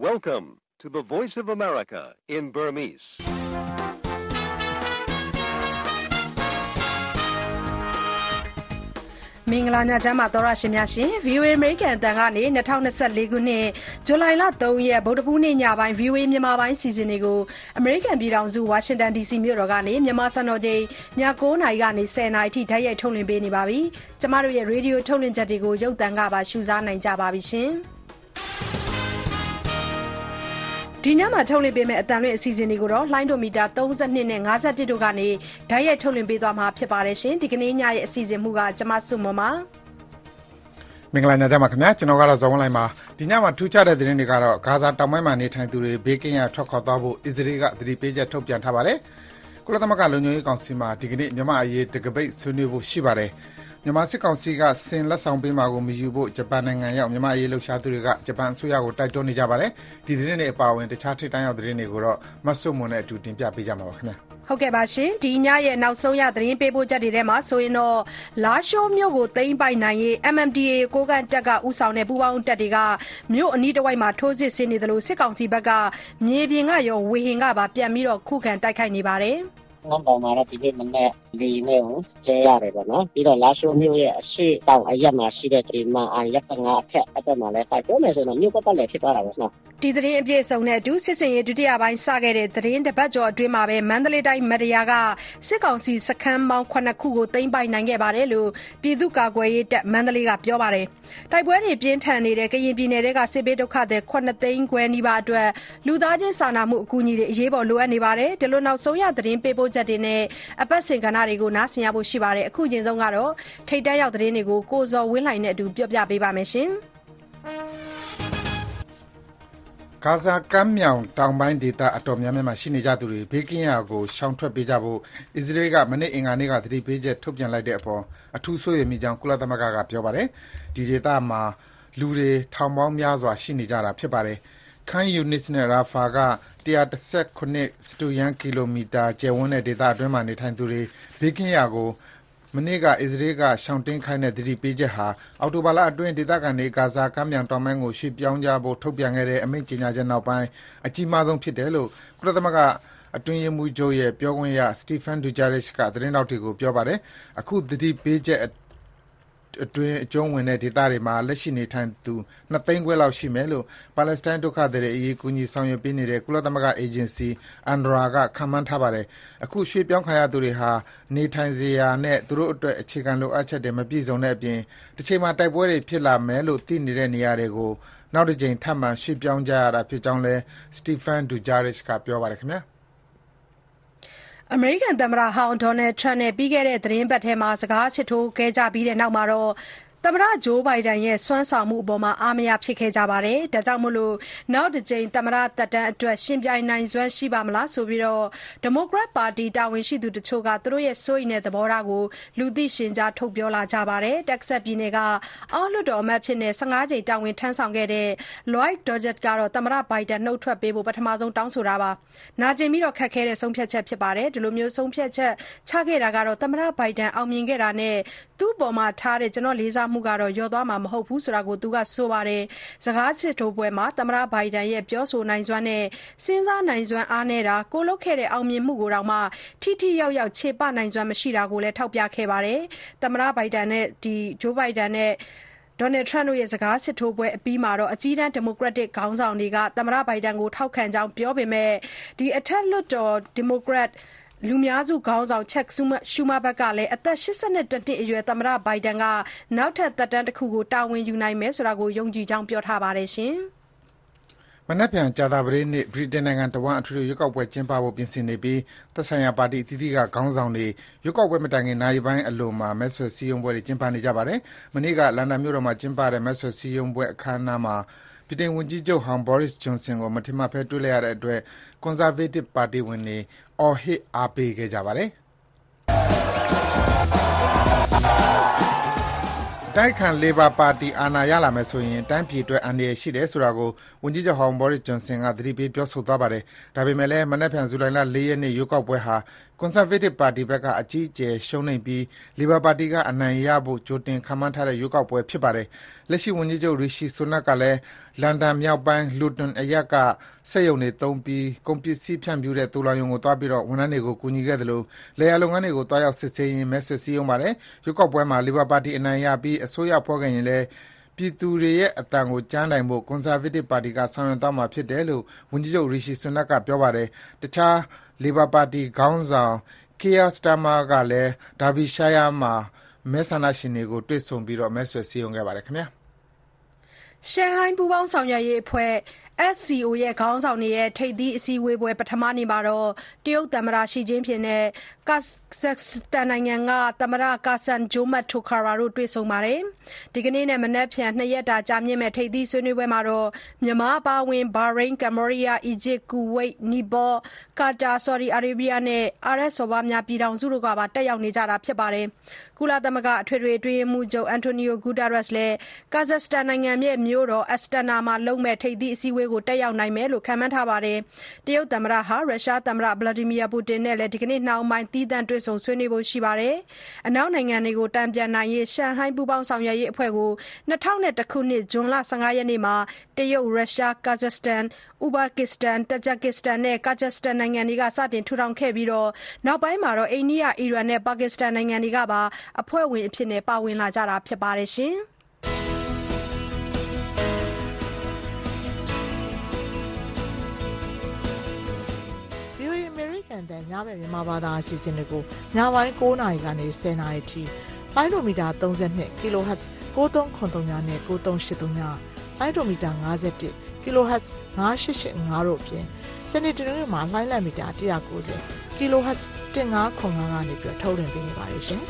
Welcome to the Voice of America in Burmese. ။မင်္ဂလာညချမ်းပါသောရရှင်များရှင် VOA American အတန်ကနေ2024ခုနှစ်ဇူလိုင်လ3ရက်ဗုဒ္ဓဘူးနေ့ညပိုင်း VOA မြန်မာပိုင်းစီစဉ်တွေကို American ပြည်ထောင်စု Washington DC မြို့တော်ကနေမြန်မာစံတော်ချိန်ည9:00နာရီကနေ10:00နာရီထိဓာတ်ရိုက်ထုတ်လွှင့်ပေးနေပါပြီ။ကျမတို့ရဲ့ Radio ထုတ်လွှင့်ချက်တွေကိုရုပ်သံကပါရှုစားနိုင်ကြပါပြီရှင်။ဒီညမှာထုတ်လွှင့်ပေးမယ့်အတန်လွင့်အစီအစဉ်တွေကိုတော့လိုင်းဒိုမီတာ32နဲ့51တို့ကနေဓာတ်ရိုက်ထုတ်လွှင့်ပေးသွားမှာဖြစ်ပါတယ်ရှင်ဒီကနေ့ညရဲ့အစီအစဉ်မှုကကျမစုမမမင်္ဂလာညချမ်းပါခင်ဗျာကျွန်တော်ကတော့ဇော်ဝင်းလိုင်းပါဒီညမှာထူးခြားတဲ့သတင်းတွေကတော့ဂါဇာတောင်ပိုင်းမှာနေထိုင်သူတွေဘေးကင်းရာထွက်ခွာသွားဖို့အစ္စရေးကသတိပေးချက်ထုတ်ပြန်ထားပါတယ်ကုလသမဂ္ဂလုံခြုံရေးကောင်စီမှာဒီကနေ့မြန်မာအရေးတကပိတ်ဆွေးနွေးဖို့ရှိပါတယ်မြန်မာစစ်ကောင်စီကဆင်လက်ဆောင်ပေးမှာကိုမယူဖို့ဂျပန်နိုင်ငံရောက်မြန်မာအရေးလှုပ်ရှားသူတွေကဂျပန်အစိုးရကိုတိုက်တွန်းနေကြပါတယ်ဒီသတင်းတွေအပါအဝင်တခြားထိပ်တန်းရောက်သတင်းတွေကိုတော့မတ်ဆုမွန်နဲ့အတူတင်ပြပေးကြမှာပါခင်ဗျာဟုတ်ကဲ့ပါရှင်ဒီညရဲ့နောက်ဆုံးရသတင်းပေးပို့ချက်တွေထဲမှာဆိုရင်တော့လာရှိုးမြို့ကိုသိမ်းပိုက်နိုင်ရေး MMDA ကိုကန့်တက်ကဥဆောင်တဲ့ပူးပေါင်းတပ်တွေကမြို့အနီးတစ်ဝိုက်မှာထိုးစစ်ဆင်နေတယ်လို့စစ်ကောင်စီဘက်ကမြေပြင်ကရောဝေဟင်ကပါပြန်ပြီးတော့ခုခံတိုက်ခိုက်နေပါတယ်ငန်းတောင်မှာတော့ဒီနေ့မနေ့ဒီနေ့ကိုကျဲရတယ်ပေါ့နော်ပြီးတော့လာရှိုးမြို့ရဲ့အရှိတောင်အရက်မှာရှိတဲ့ဒီမှာအရက်ငါအထက်အဲ့ဒါမှလည်းတိုက်ပြောမယ်ဆိုတော့မြို့ပတ်လည်းဖြစ်သွားတာပေါ့နော်ဒီသတင်းအပြည့်အစုံနဲ့အတူစစ်စင်ရေးဒုတိယပိုင်းစခဲ့တဲ့သတင်းတစ်ပတ်ကျော်အတွင်းမှာပဲမန္တလေးတိုင်းမတရားကစစ်ကောင်စီစခန်းပေါင်း9ခုကိုသိမ်းပိုက်နိုင်ခဲ့ပါတယ်လို့ပြည်သူ့ကာကွယ်ရေးတပ်မန္တလေးကပြောပါတယ်တိုက်ပွဲတွေပြင်းထန်နေတဲ့ကရင်ပြည်နယ်ကစစ်ဘေးဒုက္ခသည်9သိန်းခွဲနီးပါးအတွက်လူသားချင်းစာနာမှုအကူအညီတွေအရေးပေါ်လိုအပ်နေပါတယ်ဒီလိုနောက်ဆုံးရသတင်းပေးပို့ချက်တွေနဲ့အပတ်စဉ်ကဏ္ဍတွေကိုနားဆင်ရဖို့ရှိပါတယ်အခုချိန်ဆုံးကတော့ထိတ်တန့်ရောက်သတင်းတွေကိုကိုဇော်ဝင်းလှိုင်နဲ့အတူပြောပြပေးပါမယ်ရှင်ဂါဇာကမ်းမြောင်တောင်ပိုင်းဒေသအတော်များများမှာရှိနေကြသူတွေဘေးကင်းရာကိုရှောင်ထွက်ပေးကြဖို့အစ္စရေးကမနေ့အင်္ဂါနေ့ကသတိပေးချက်ထုတ်ပြန်လိုက်တဲ့အပေါ်အထူးစိုးရိမ်မိကြောင်းကုလသမဂ္ဂကပြောပါတယ်ဒီဒေသမှာလူတွေထောင်ပေါင်းများစွာရှိနေကြတာဖြစ်ပါတယ်Khan Yunis နဲ့ Rafah က119စတူရန်ကီလိုမီတာကျယ်ဝန်းတဲ့ဒေသအတွင်းမှာနေထိုင်သူတွေဘေးကင်းရာကိုမနေ့ကအစ္စရေးကရှောင်တင်းခိုင်းတဲ့သတိပေးချက်ဟာအော်တိုဘာလအတွင်းဒေသခံတွေဂါဇာကမ်းမြောင်တောင်ပိုင်းကိုရွှေ့ပြောင်းကြဖို့ထုတ်ပြန်ခဲ့တဲ့အမိန့်ကြေညာချက်နောက်ပိုင်းအကြီးမားဆုံးဖြစ်တယ်လို့ကုလသမဂ္ဂအတွင်းရေးမှူးချုပ်ရဲ့ပြောခွင့်ရ Stephen Dujarric ကသတင်းတောက်တွေကိုပြောပါတယ်အခုသတိပေးချက်အတွင်းအကျုံးဝင်တဲ့ဒေသတွေမှာလက်ရှိနေထိုင်သူ2သိန်းခွဲလောက်ရှိမယ်လို့ပါလက်စတိုင်းဒုက္ခသည်တွေအရေးကူညီဆောင်ရွက်ပေးနေတဲ့ကုလသမဂ္ဂအေဂျင်စီ UNRWA ကခန့်မှန်းထားပါတယ်အခုရွှေ့ပြောင်းခံရသူတွေဟာနေထိုင်စရာနဲ့သူတို့အတွက်အခြေခံလိုအပ်ချက်တွေမပြည့်စုံတဲ့အပြင်တစ်ချိန်မှာတိုက်ပွဲတွေဖြစ်လာမယ်လို့သိနေတဲ့နေရာတွေကိုနောက်တစ်ကြိမ်ထပ်မံရွှေ့ပြောင်းကြရတာဖြစ်ကြောင်းလဲ Stephen Dujarric ကပြောပါတယ်ခင်ဗျာအမေရိကန်သမ္မတဟောင်းဒေါ်နယ်ထရန့်နဲ့ပြီးခဲ့တဲ့သတင်းပတ်ထဲမှာစကားစစ်ထိုးခဲ့ကြပြီးတဲ့နောက်မှာတော့သမ္မတဂျိုးဘိုင်ဒန်ရဲ့စွမ်းဆောင်မှုအပေါ်အားမရဖြစ်ခဲ့ကြပါတယ်။ဒါကြောင့်နောက်တစ်ကြိမ်သမ္မတသက်တမ်းအတွက်ရှင်ပြိုင်နိုင်စွမ်းရှိပါမလားဆိုပြီးဒီမိုကရက်ပါတီတာဝန်ရှိသူတချို့ကသူတို့ရဲ့စိုးရိမ်တဲ့သဘောထားကိုလူသိရှင်ကြားထုတ်ပြောလာကြပါတယ်။တက်ဆက်ပြည်နယ်ကအောက်လွှတ်တော်အမတ်ဖြစ်တဲ့15ကြိမ်တာဝန်ထမ်းဆောင်ခဲ့တဲ့ Lloyd Doggett ကတော့သမ္မတဘိုင်ဒန်နှုတ်ထွက်ပေးဖို့ပထမဆုံးတောင်းဆိုတာပါ။နာကျင်ပြီးခက်ခဲတဲ့ဆုံးဖြတ်ချက်ဖြစ်ပါတယ်။ဒီလိုမျိုးဆုံးဖြတ်ချက်ချခဲ့တာကတော့သမ္မတဘိုင်ဒန်အောင်မြင်ခဲ့တာနဲ့သူ့ပေါ်မှာထားတဲ့ကျွန်တော်လေးစားမှုကတော့ရောသွားမှာမဟုတ်ဘူးဆိုတာကိုသူကဆိုပါတယ်စကားစစ်ထိုးပွဲမှာသမ္မတဘိုင်ဒန်ရဲ့ပြောဆိုနိုင်စွမ်းနဲ့စဉ်းစားနိုင်စွမ်းအားနည်းတာကိုလုတ်ခဲ့တဲ့အောင်မြင်မှုကိုတောင်မှထိထိရောက်ရောက်ခြေပနိုင်စွမ်းမရှိတာကိုလည်းထောက်ပြခဲ့ပါတယ်သမ္မတဘိုင်ဒန်နဲ့ဂျိုးဘိုင်ဒန်နဲ့ဒေါ်နယ်ထရန့်တို့ရဲ့စကားစစ်ထိုးပွဲအပြီးမှာတော့အကြီးတန်းဒီမိုကရက်တစ်ခေါင်းဆောင်တွေကသမ္မတဘိုင်ဒန်ကိုထောက်ခံကြောင်းပြောပေမဲ့အထက်လွှတ်တော်ဒီမိုကရက်လူများစုခေါင်းဆောင်ချက်ရှူမာဘတ်ကလည်းအသက်81နှစ်အရွယ်သမ္မတဘိုင်ဒန်ကနောက်ထပ်သက်တမ်းတစ်ခုကိုတာဝန်ယူနိုင်မယ်ဆိုတာကိုယုံကြည်ကြောင်းပြောထားပါတယ်ရှင်။မနက်ဖြန်ကြာသပတေးနေ့ဗြိတိန်နိုင်ငံတဝန်းအထူးရွေးကောက်ပွဲကျင်းပဖို့ပြင်ဆင်နေပြီးသက်ဆိုင်ရာပါတီအသီးသီးကခေါင်းဆောင်တွေရွေးကောက်ပွဲမတိုင်ခင်နိုင်ပိုင်းအလိုမှာမဲဆွယ်စည်းရုံးပွဲတွေကျင်းပနေကြပါတယ်။မနေ့ကလန်ဒန်မြို့တော်မှာကျင်းပတဲ့မဲဆွယ်စည်းရုံးပွဲအခမ်းအနားမှာဗြိတိန်ဝန်ကြီးချုပ်ဟောင်း Boris Johnson ကိုမထင်မှတ်ဘဲတွေ့လိုက်ရတဲ့အတွက် Conservative ပါတီဝင်တွေအော်ဟစ်အားပေးခဲ့ကြပါတယ်။တိုက်ခံလေဘာပါတီအာဏာရလာမယ်ဆိုရင်တိုင်းပြည်အတွက်အန္တရာယ်ရှိတယ်ဆိုတာကိုဝန်ကြီးချုပ်ဟောင်း Boris Johnson ကသတိပေးပြောဆိုသွားပါတယ်။ဒါပေမဲ့လည်းမနက်ဖြန်ဇူလိုင်လ4ရက်နေ့ရွေးကောက်ပွဲဟာကွန်ဆာဗေးတစ်ပါတီဘက်ကအကြီးအကျယ်ရှုံးနိမ့်ပြီးလီဘာပါတီကအနိုင်ရဖို့ကြိုတင်ခန့်မှန်းထားတဲ့ရွေးကောက်ပွဲဖြစ်ပါတယ်။လက်ရှိဝန်ကြီးချုပ်ရီရှီဆူနက်ကလည်းလန်ဒန်မြောက်ပိုင်းလူတွန်အရပ်ကစက်ရုံတွေသုံးပြီးကုန်ပစ္စည်းဖြန့်ဖြူးတဲ့တူလောင်ရုံကိုသွားပြီးဝန်ထမ်းတွေကိုကူညီခဲ့သလိုလယ်ယာလုပ်ငန်းတွေကိုသွားရောက်စစ်ဆေးရင်းမဲဆွယ်စည်းရုံးပါတယ်။ရွေးကောက်ပွဲမှာလီဘာပါတီအနိုင်ရပြီးအစိုးရဖွဲ့ခဲ့ရင်လည်းပြည်သူတွေရဲ့အသံကိုကြားနိုင်ဖို့ကွန်ဆာဗေးတစ်ပါတီကဆောင်ရွက်သွားမှာဖြစ်တယ်လို့ဝန်ကြီးချုပ်ရီရှီဆူနက်ကပြောပါတယ်။တခြားလီဘာပါတီခေါင်းဆောင်Keir Starmer ကလည်းဒါဘီရှားယားမှာမဲဆန္ဒရှင်တွေကိုတွေ့ဆုံပြီးမဲဆွယ်စည်းရုံးခဲ့ပါတယ်ခင်ဗျာ။ရှန်ဟိုင်းပူးပေါင်းဆောင်ရွက်ရေးအဖွဲ့ SCO ရဲ့ခေါင်းဆောင်တွေရဲ့ထိပ်သီးအစည်းအဝေးပွဲပထမနေ့မှာတရုတ်သမ္မတရှီကျင်းဖျင်နဲ့ကာဇက်စတန်နိုင်ငံကသမ္မတကာဆန်ဂျိုမတ်တိုခါရာတို့တွေ့ဆုံပါတယ်။ဒီကနေ့နဲ့မနက်ဖြန်2ရက်တာကြာမြင့်မဲ့ထိပ်သီးဆွေးနွေးပွဲမှာမြန်မာအပါအဝင်ဘာရိန်း၊ကမ္ဘောဒီးယား၊အီဂျစ်၊ကူဝိတ်၊နီပေါ၊ကာတာ၊ဆော်ဒီအာရေဗျနဲ့ အာရပ်စော်ဘွားများပြည်ထောင်စုတို့ကပါတက်ရောက်နေကြတာဖြစ်ပါတယ်။ကုလသမဂ္ဂအထွေထွေအတွင်းရေးမှူးချုပ်အန်တိုနီယိုဂူတာရက်စ်လည်းကာဇက်စတန်နိုင်ငံရဲ့မြို့တော်အက်စတနာမှာလုပ်မဲ့ထိပ်သီးအစည်းအဝေးကိုတက်ရောက်နိုင်မယ်လို့ခန့်မှန်းထားပါတယ်။တရုတ်သမ္မတဟာရုရှားသမ္မတဗလာဒီမီယာပူတင်နဲ့လည်းဒီကနေ့နှောင်းပိုင်းသီးသန့်တွေ့ဆုံဆွေးနွေးဖို့ရှိပါတယ်။အနောက်နိုင်ငံတွေကိုတန်ပြန်နိုင်ရေးရှန်ဟိုင်းပူးပေါင်းဆောင်ရွက်ရေးအဖွဲ့ကို2001ခုနှစ်ဇွန်လ15ရက်နေ့မှာတရုတ်၊ရုရှား၊ကာဇက်စတန်၊ဥဇဘက်ကစ္စတန်၊တာဂျစ်ကစ္စတန်နဲ့ကာဇက်စတန်နိုင်ငံတွေကစတင်ထူထောင်ခဲ့ပြီးနောက်ပိုင်းမှာအိန္ဒိယ၊အီရန်နဲ့ပါကစ္စတန်နိုင်ငံတွေကပါအဖွဲ့ဝင်အဖြစ်ပါဝင်လာကြတာဖြစ်ပါတယ်။ VOA အမေရိကန်တန်ညဘက်မြန်မာဘာသာအစီအစဉ်တွေကိုညပိုင်း9နာရီကနေ10နာရီထိလိုင်းဒိုမီတာ32 kHz 9393နဲ့9383လိုင်းဒိုမီတာ51 kHz 9885တို့အပြင်စနေတနင်္ဂနွေမှာလိုင်းလံမီတာ190 kHz 1505ကနေပြီးထုတ်လွှင့်ပေးနေပါတယ်ရှင်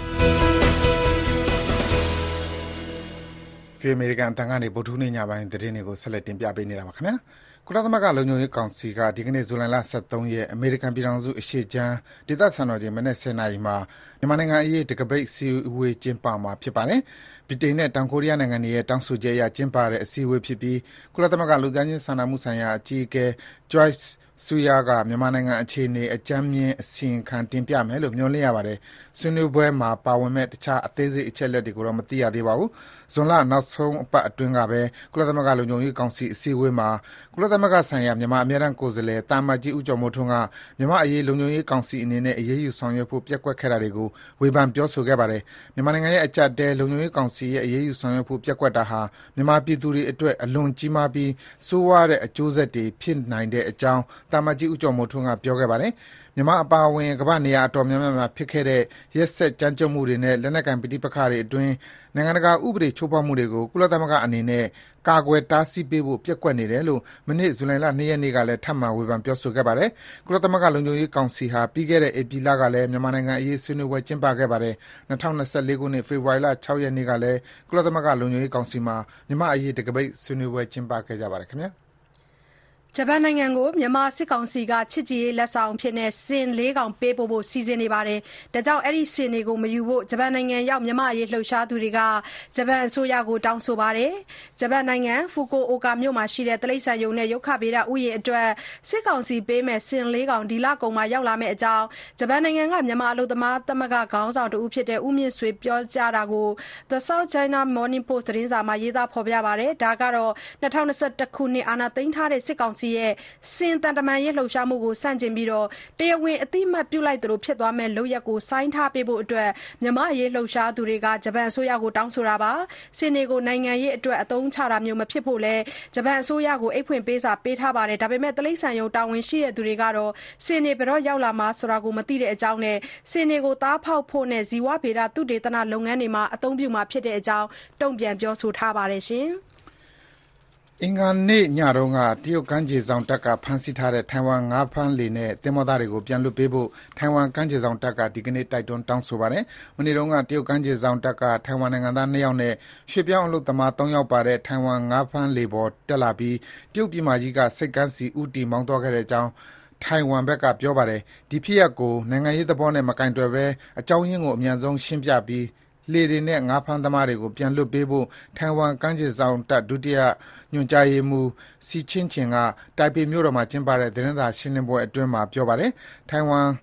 ။အမေရိကန်အတန်ကနေဗုဒ္ဓဟူးနေ့ညပိုင်းသတင်းတွေကိုဆက်လက်တင်ပြပေးနေတာပါခင်ဗျာ။ကုလသမဂ္ဂလုံခြုံရေးကောင်စီကဒီကနေ့ဇူလိုင်လ23ရက်အမေရိကန်ပြည်ထောင်စုအရှေ့ခြမ်းဒေသစံတော်ချိန်မနက်10:00နာရီမှာမြန်မာနိုင်ငံအရေးတကပိတ်စည်းဝေးကျင်းပမှာဖြစ်ပါတယ်။ဗြိတိန်နဲ့တောင်ကိုရီးယားနိုင်ငံတွေရဲ့တောင်းဆိုချက်အရကျင်းပတဲ့အစည်းအဝေးဖြစ်ပြီးကုလသမဂ္ဂလူသားချင်းစာနာမှုဆိုင်ရာအကြီးအကဲ Joyce Suya ကမြန်မာနိုင်ငံအခြေအနေအကြမ်းမြင့်အစီရင်ခံတင်ပြမယ်လို့မျှော်လင့်ရပါတယ်။ဆွေးနွေးပွဲမှာပါဝင်မဲ့တခြားအသေးစိတ်အချက်အလက်တွေကိုတော့မသိရသေးပါဘူး။ဇွန်လနောက်ဆုံးအပတ်အတွင်းကပဲကုလသမဂ္ဂလုံခြုံရေးကောင်စီအစည်းအဝေးမှာကုလသမဂ္ဂဆိုင်ရာမြန်မာအမြဲတမ်းကိုယ်စားလှယ်တာမတ်ကြီးဦးကျော်မိုးထွန်းကမြန်မာအရေးလုံခြုံရေးကောင်စီအနေနဲ့အရေးယူဆောင်ရွက်ဖို့ပျက်ကွက်ခဲ့တာတွေကိုဝေဖန်ပြောဆိုခဲ့ပါတယ်။မြန်မာနိုင်ငံရဲ့အကြပ်တဲလုံခြုံရေးကောင်စီရဲ့အရေးယူဆောင်ရွက်ဖို့ပျက်ကွက်တာဟာမြန်မာပြည်သူတွေအတွက်အလွန်ကြီးမားပြီးဆိုးဝါးတဲ့အကျိုးဆက်တွေဖြစ်နိုင်တဲ့အကြောင်းတာမတ်ကြီးဦးကျော်မိုးထွန်းကပြောခဲ့ပါတယ်။မြန်မာအပါအဝင်ကမ္ဘာနေရာအတော်များများမှာဖြစ်ခဲ့တဲ့ရက်စက်ကြမ်းကြုတ်မှုတွေနဲ့လက်နက်ကိုင်ပဋိပက္ခတွေအတွင်းနိုင်ငံတကာဥပဒေချိုးဖောက်မှုတွေကိုကုလသမဂ္ဂအနေနဲ့ကာကွယ်တားဆီးပေးဖို့ပျက်ကွက်နေတယ်လို့မနေ့ဇူလိုင်လ2ရက်နေ့ကလည်းထပ်မံဝေဖန်ပြောဆိုခဲ့ပါတယ်။ကုလသမဂ္ဂလုံခြုံရေးကောင်စီဟာပြီးခဲ့တဲ့ဧပြီလကလည်းမြန်မာနိုင်ငံအရေးဆွေးနွေးပွဲကျင်းပခဲ့ပါတယ်။2024ခုနှစ်ဖေဖော်ဝါရီလ6ရက်နေ့ကလည်းကုလသမဂ္ဂလုံခြုံရေးကောင်စီမှာမြန်မာအရေးတကပိတ်ဆွေးနွေးပွဲကျင်းပခဲ့ကြပါတယ်ခင်ဗျာ။ဂျပန်နိုင်ငံကိုမြန်မာစစ်ကောင်စီကချစ်ကြည်ရေးလက်ဆောင်အဖြစ်စင်4ကောင်ပေးပို့ဖို့စီစဉ်နေပါတယ်။ဒါကြောင့်အဲဒီစင်တွေကိုမယူဖို့ဂျပန်နိုင်ငံရောက်မြန်မာအရေးလှုပ်ရှားသူတွေကဂျပန်အစိုးရကိုတောင်းဆိုပါတယ်။ဂျပန်နိုင်ငံဖူကိုအိုကာမြို့မှာရှိတဲ့တိရစ္ဆာန်ရုံနဲ့ရုက္ခဗေဒဥယျာဉ်အတွက်စစ်ကောင်စီပေးမဲ့စင်4ကောင်ဒီလကုန်မှာရောက်လာမယ့်အကြောင်းဂျပန်နိုင်ငံကမြန်မာအလုပ်သမားသမဂ္ဂခေါင်းဆောင်တဦးဖြစ်တဲ့ဦးမြင့်ဆွေပြောကြားတာကို The South China Morning Post သတင်းစာမှာရေးသားဖော်ပြပါတယ်။ဒါကတော့2021ခုနှစ်အာဏာသိမ်းထားတဲ့စစ်ကောင်စီရဲ့စင်တန်တမန်ရေးလှုပ်ရှားမှုကိုစန့်ကျင်ပြီးတရားဝင်အတိအမှတ်ပြုလိုက်သလိုဖြစ်သွားမဲ့လုပ်ရက်ကိုဆိုင်းထားပေးဖို့အတွက်မြန်မာအရေးလှုပ်ရှားသူတွေကဂျပန်အစိုးရကိုတောင်းဆိုတာပါ။စင်တွေကိုနိုင်ငံရေးအတွက်အသုံးချတာမျိုးမဖြစ်ဖို့လဲဂျပန်အစိုးရကိုအိတ်ဖွင့်ပေးစာပေးထားပါတယ်။ဒါပေမဲ့တိရစ္ဆာန်ရုံတာဝန်ရှိတဲ့သူတွေကတော့စင်တွေဘယ်တော့ရောက်လာမှာဆိုတာကိုမသိတဲ့အကြောင်းနဲ့စင်တွေကိုသားဖောက်ဖို့နဲ့ဇီဝဗေဒသုတေသနလုပ်ငန်းတွေမှာအသုံးပြုမှာဖြစ်တဲ့အကြောင်းတုံ့ပြန်ပြောဆိုထားပါတယ်ရှင်။အင်္ဂါနေ့ညတုန်းကတရုတ်ကမ်းခြေစောင့်တပ်ကဖမ်းဆီးထားတဲ့ထိုင်ဝမ်ငါးဖမ်းလှေနဲ့သင်္ဘောသားတွေကိုပြန်လွှတ်ပေးဖို့ထိုင်ဝမ်ကမ်းခြေစောင့်တပ်ကဒီကနေ့တိုက်တွန်းတောင်းဆိုပါတယ်။မနေ့တုန်းကတရုတ်ကမ်းခြေစောင့်တပ်ကထိုင်ဝမ်နိုင်ငံသား2ယောက်နဲ့ရွှေ့ပြောင်းအလုပ်သမား3ယောက်ပါတဲ့ထိုင်ဝမ်ငါးဖမ်းလှေပေါ်တက်လာပြီးတရုတ်ပြည်မကြီးကဆိပ်ကမ်းစီဦးတည်မောင်းသွားခဲ့တဲ့အကြောင်းထိုင်ဝမ်ဘက်ကပြောပါတယ်။ဒီဖြစ်ရပ်ကိုနိုင်ငံရေးသဘောနဲ့မကင်တွယ်ဘဲအကြောင်းရင်းကိုအမြန်ဆုံးရှင်းပြပြီးလှေတွေနဲ့ငါးဖမ်းသမားတွေကိုပြန်လွှတ်ပေးဖို့ထိုင်ဝမ်ကမ်းခြေစောင့်တပ်ဒုတိယညွှန်ကြားရေးမှူးစီချင်းချင်ကတိုင်ပေမြို့တော်မှာကျင်းပတဲ့သတင်းစာရှင်းလင်းပွဲအတွင်းမှာပြောပါတယ်။ထိုင်ဝမ်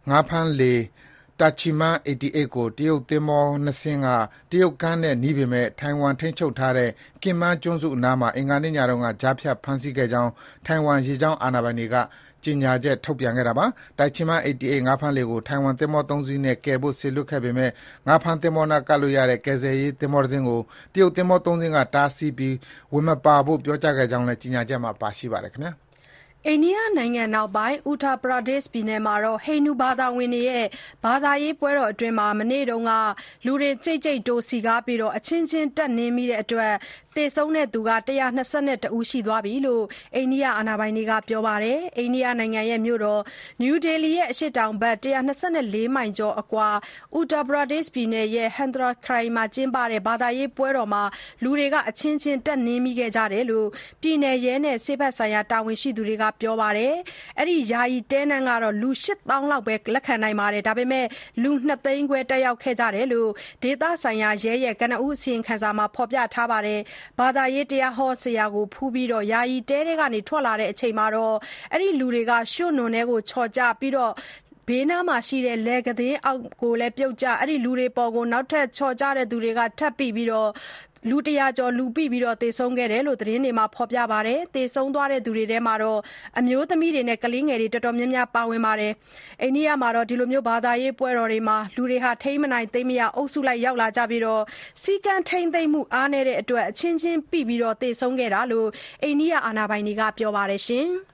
ငါးဖမ်းလေတာချီမန်88ကိုတရုတ်သင်္ဘော2စင်းကတရုတ်ကမ်းနဲ့နီးပေမဲ့ထိုင်ဝမ်ထိန်းချုပ်ထားတဲ့ကင်မန်းကျွန်းစုအနားမှာအင်္ဂါနေ့ညတုန်းကကြားဖြတ်ဖမ်းဆီးခဲ့ကြောင်းထိုင်ဝမ်ရေကြောင်းအာဏာပိုင်တွေကကြေညာချက်ထုတ်ပြန်ခဲ့တာပါ။တာချီမန်88ငါးဖမ်းလေကိုထိုင်ဝမ်သင်္ဘော3စီးနဲ့ကယ်ဖို့စေလွှတ်ခဲ့ပေမဲ့ငါးဖမ်းသင်္ဘောနာကပ်လို့ရတဲ့ကယ်ဆယ်ရေးသင်္ဘောတစ်စင်းကိုတရုတ်သင်္ဘော3စင်းကတားဆီးပြီးဝင်မပါဖို့ပြောကြားခဲ့ကြောင်းလည်းကြေညာချက်မှာပါရှိပါတယ်ခင်ဗျာ။အိန္ဒိယနိုင်ငံအနောက်ပိုင်း Uttar Pradesh ပြည်နယ်မှာဟိန္ဒူဘာသာဝင်တွေရဲ့ဘာသာရေးပွဲတော်အတွင်းမနေ့ကလူတွေကြိတ်တိုးစည်ကားပြီးအချင်းချင်းတက်နင်းမိတဲ့အတွက်သေဆုံးသူ122ဦးရှိသွားပြီလို့အိန္ဒိယအာဏာပိုင်တွေကပြောပါတယ်။အိန္ဒိယနိုင်ငံမြို့တော်နယူးဒေလီရဲ့အရှေ့တောင်ဘက်124မိုင်ကျော်အကွာ Uttar Pradesh ပြည်နယ်ရဲ့ Handra ခရိုင်မှာကျင်းပတဲ့ဘာသာရေးပွဲတော်မှာလူတွေအချင်းချင်းတက်နင်းမိခဲ့ကြတယ်လို့ပြည်နယ်ရဲနဲ့ဆေးဘက်ဆိုင်ရာတာဝန်ရှိသူတွေကပြောပါတယ်။အဲ့ဒီယာယီတဲနန်းကတော့လူ 8000 လောက်ပဲလက်ခံနိုင်ပါတယ်။ဒါပေမဲ့လူ2သိန်းခွဲတက်ရောက်ခဲ့ကြတယ်လို့ဒေသဆိုင်ရာရဲရဲ့ကနဦးအစီရင်ခံစာမှာဖော်ပြထားပါတယ်။ဘာသာရေးတရားဟောဆရာကိုဖူးပြီးယာယီတဲထဲကနေထွက်လာတဲ့အချိန်မှာအဲ့ဒီလူတွေကရွှွနွန်ထဲကိုချော်ကြပြီးဘေးနားမှာရှိတဲ့လယ်ကသေးအောက်ကိုလည်းပြုတ်ကျအဲ့ဒီလူတွေပေါ်ကိုနောက်ထပ်ချော်ကြတဲ့သူတွေကထပ်ပြီးလူ100ကျော်လူပိပြီးသေဆုံးခဲ့တယ်လို့သတင်းတွေမှာဖော်ပြပါတယ်။သေဆုံးသွားတဲ့သူတွေထဲမှာအမျိုးသမီးတွေနဲ့ကလေးငယ်တွေတော်တော်များများပါဝင်ပါတယ်။အိန္ဒိယမှာဒီလိုဘာသာရေးပွဲတော်တွေမှာလူတွေထိန်းမနိုင်သိမ်းမရအုပ်စုလိုက်ရောက်လာကြပြီးစီကံထိန်းသိမ်းမှုအားနည်းတဲ့အတွက်အချင်းချင်းပိပြီးသေဆုံးခဲ့တာလို့အိန္ဒိယအာဏာပိုင်တွေကပြောပါတယ်ရှင်။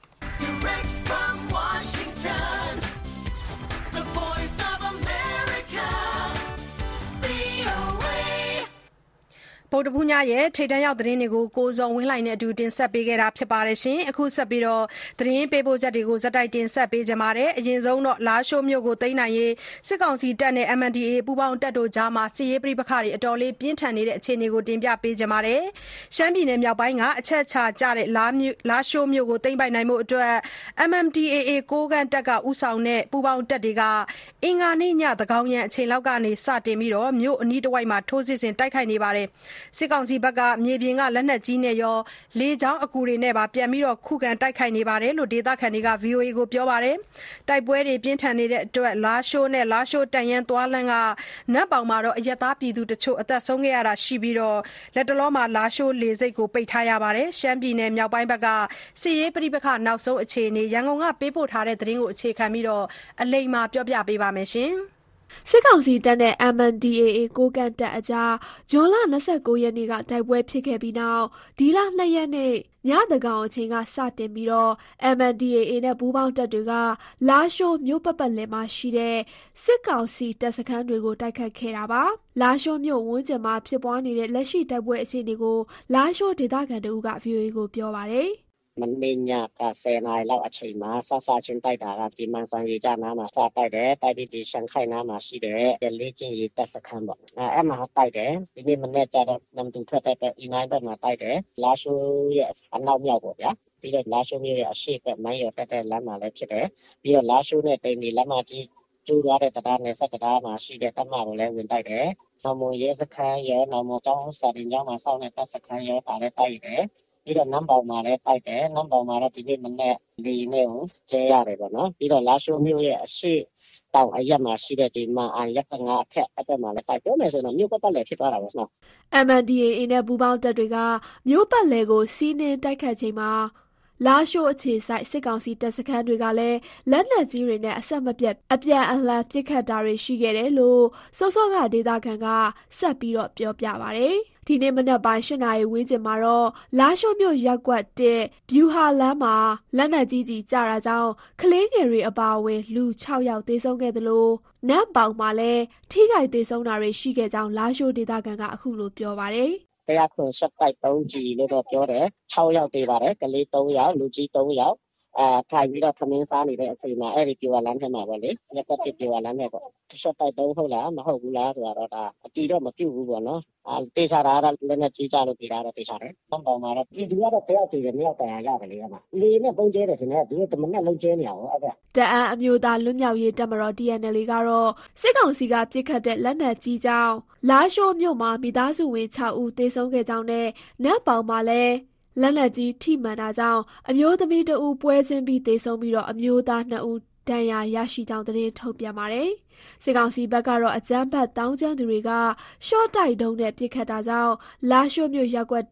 ဗုဒ္ဓဘူးညရဲ့ထိပ်တန်းရောက်သတင်းတွေကိုကိုဇော်ဝင်းလှိုင်နဲ့အတူတင်ဆက်ပေးခဲ့တာဖြစ်ပါတယ်ရှင်။အခုဆက်ပြီးသတင်းပေးပို့ချက်တွေကိုဇက်တိုက်တင်ဆက်ပေးကြပါမယ်။အရင်ဆုံးလားရှိုးမြို့ကိုသိမ်းနိုင်ရေးစစ်ကောင်စီတပ်နဲ့ MNDAA ပူးပေါင်းတပ်တို့ကြားမှာစစ်ရေးပဋိပက္ခတွေအတော်လေးပြင်းထန်နေတဲ့အခြေအနေကိုတင်ပြပေးကြပါမယ်။ရှမ်းပြည်နယ်မြောက်ပိုင်းကအချက်ချာကျတဲ့လားရှိုးမြို့ကိုသိမ်းပိုက်နိုင်မှုအတွက် MNDAA ကိုးကန့်တပ်ကဦးဆောင်တဲ့ပူးပေါင်းတပ်တွေကအင်္ဂါနေ့ညသန်းခေါင်ယံအချိန်လောက်ကနေစတင်ပြီးမြို့အနီးတစ်ဝိုက်မှာထိုးစစ်ဆင်တိုက်ခိုက်နေပါတယ်။စစ်ကောင်စီဘက်ကမြေပြင်ကလက်နက်ကြီးနဲ့ရောလေကြောင်းအကူတွေနဲ့ပါပြန်ပြီးခုခံတိုက်ခိုက်နေတယ်လို့ဒေသခံတွေက VOA ကိုပြောပါတယ်။တိုက်ပွဲတွေပြင်းထန်နေတဲ့အတွက်လားရှိုးနဲ့လားရှိုးတန်ယန်းသွားလမ်းကနတ်ပေါင်မှာအရပ်သားပြည်သူတချို့အသက်ဆုံးခဲ့ရတာရှိပြီးလက်တလောမှာလားရှိုးလေဆိပ်ကိုပိတ်ထားရပါတယ်။ရှမ်းပြည်နယ်မြောက်ပိုင်းဘက်ကစစ်ရေးပဋိပက္ခနောက်ဆုံးအခြေအနေရန်ကုန်ကပေးပို့ထားတဲ့သတင်းကိုအခြေခံပြီးအလိမ္မာပြောပြပေးပါမယ်။စစ်ကောင်စီတပ်နဲ့ MNDAA ကိုးကန့်တပ်အကြားဇွန်လ29ရက်နေ့ကတိုက်ပွဲဖြစ်ခဲ့ပြီးနောက်ဒီလ2ရက်နေ့ညသန်းခေါင်အချိန်ကစတင်ပြီးMNDAA နဲ့ပူးပေါင်းတပ်တွေကလားရှိုးမြို့ပတ်လည်မှာရှိတဲ့စစ်ကောင်စီတပ်စခန်းတွေကိုတိုက်ခတ်ခဲ့တာပါ။လားရှိုးမြို့ဝန်းကျင်မှာဖြစ်ပွားနေတဲ့လက်ရှိတိုက်ပွဲအခြေအနေကိုလားရှိုးဒေသခံတို့က VOA ကိုပြောပါတယ်။မနေ့ညက10နာရီလောက်အချိန်မှာစချင်းတိုက်တာကဒီမန်ဆန်ရေကြနားမှာစတိုက်တယ်တိုက်ပြီးဒီရှန်ခိုင်နားမှာရှိတဲ့လေးချင်းရေတပ်စခန်းပေါ့အဲ့မှာတိုက်တယ်ဒီနေ့မနေ့ကျတော့နမ်တူထွက်တဲ့အီနိုင်းဘက်မှာတိုက်တယ်လားရှိုးရဲ့အနောက်မြောက်ပေါ့ဗျာပြီးတော့လားရှိုးမြို့ရဲ့အရှေ့ဘက်မိုင်းရတက်တဲ့လမ်းမှာလည်းဖြစ်တယ်ပြီးတော့လားရှိုးနဲ့တိန်ဒီလမ်းမကြီးကျိုးသွားတဲ့တရားနယ်စပ်တရားမှာရှိတဲ့တပ်မကိုလည်းဝင်တိုက်တယ်နော်မရဲစခန်းရောနော်မကျောင်းစာတင်ကျောင်းမှာစောင့်တဲ့တပ်စခန်းရောပါလည်းတိုက်တယ်ပြီးတော့နမ်ပေါင်မှာလည်းတိုက်တယ်နမ်ပေါင်မှာတော့ဒီနေ့မနေ့လီနဲ့ကိုကျဲရတယ်ပေါ့နော်ပြီးတော့လားရှိုးမြို့ရဲ့အရှိတောင်အရက်မှာရှိတဲ့ဒီမှာရက်ငါအထက်အဲ့ဘက်မှာလည်းတိုက်ပြောမယ်ဆိုတော့မြို့ပတ်လည်ဖြစ်သွားတာပေါ့နော် MNDAA နဲ့ပူးပေါင်းတပ်တွေကမြို့ပတ်လည်ကိုစီးနင်းတိုက်ခတ်ချိန်မှာလားရှိုးအခြေစိုက်စစ်ကောင်စီတပ်စခန်းတွေကလည်းလက်နက်ကြီးတွေနဲ့အဆက်မပြတ်အပြန်အလှန်ပစ်ခတ်တာတွေရှိခဲ့တယ်လို့စောစောကဒေသခံကဆက်ပြီးပြောပြပါတယ်။ဒီနေ့မနက်ပိုင်း8 နာရီဝန်းကျင်မှာလားရှိုးမြို့ရပ်ကွက်1ဗျူဟာလမ်းမှာလက်နက်ကြီးကျတာကြောင့်ကလေးငယ်တွေအပါအဝင်လူ6ယောက်သေဆုံးခဲ့သလိုနတ်ပေါင်မှာလည်းထိခိုက်သေဆုံးတာတွေရှိခဲ့ကြောင်းလားရှိုးဒေသခံကအခုလိုပြောပါတယ်။တရားခွင်ရှက်တိုက်3ကြီးလို့တော့ပြောတယ်6ယောက်သေးပါတယ်ကလေး3ယောက်လူကြီး3ယောက်ထိုင်ပြီးတော့ခမင်းစားနေတဲ့အချိန်မှာအဲ့ဒီပြဝလမ်းထဲမှာပေါ့လေရက်ပတ်ပြဝလမ်းထဲပေါ့ရှက်တိုက်3ဟုတ်လားမဟုတ်ဘူးလားဆိုတော့ဒါအတီတော့မပြုတ်ဘူးပေါ့နော်တေချာတာလည်းလက်နဲ့ကြီးကြလို့ပြတာတော့တေချာတယ်။ပေါင်မှာတော့ဒီကတော့တယောက်တည်းနဲ့ရောက်တရားရတယ်လေအမ။လေနဲ့ပုံကျဲတယ်ရှင်နဲ့ဒီကမနဲ့လုံးကျဲနေအောင်အဲ့ဒါတအန်းအမျိုးသားလွတ်မြောက်ရေးတပ်မတော် TNL ကတော့စစ်ကောင်စီကပြစ်ခတ်တဲ့လက်နက်ကြီးကြောင့်လားရှိုးမြို့မှာမိသားစုဝင်6ဦးသေဆုံးခဲ့ကြောင်းနဲ့နတ်ပေါင်မှာလည်းလက်နက်ကြီးထိမှန်တာကြောင့်အမျိုးသမီး2ဦးပွဲချင်းပြီးသေဆုံးပြီးအမျိုးသား2ဦးဒဏ်ရာရရှိကြောင်းသတင်းထုတ်ပြန်ပါတယ်။စစ်ကောင်စီဘက်ကတော့အကြမ်းဖက်တောင်းကျမ်းသူတွေကရှော့တိုက်တုံးနဲ့ပစ်ခတ်တာကြောင့်လာရှိုးမြို့ရပ်ကွက်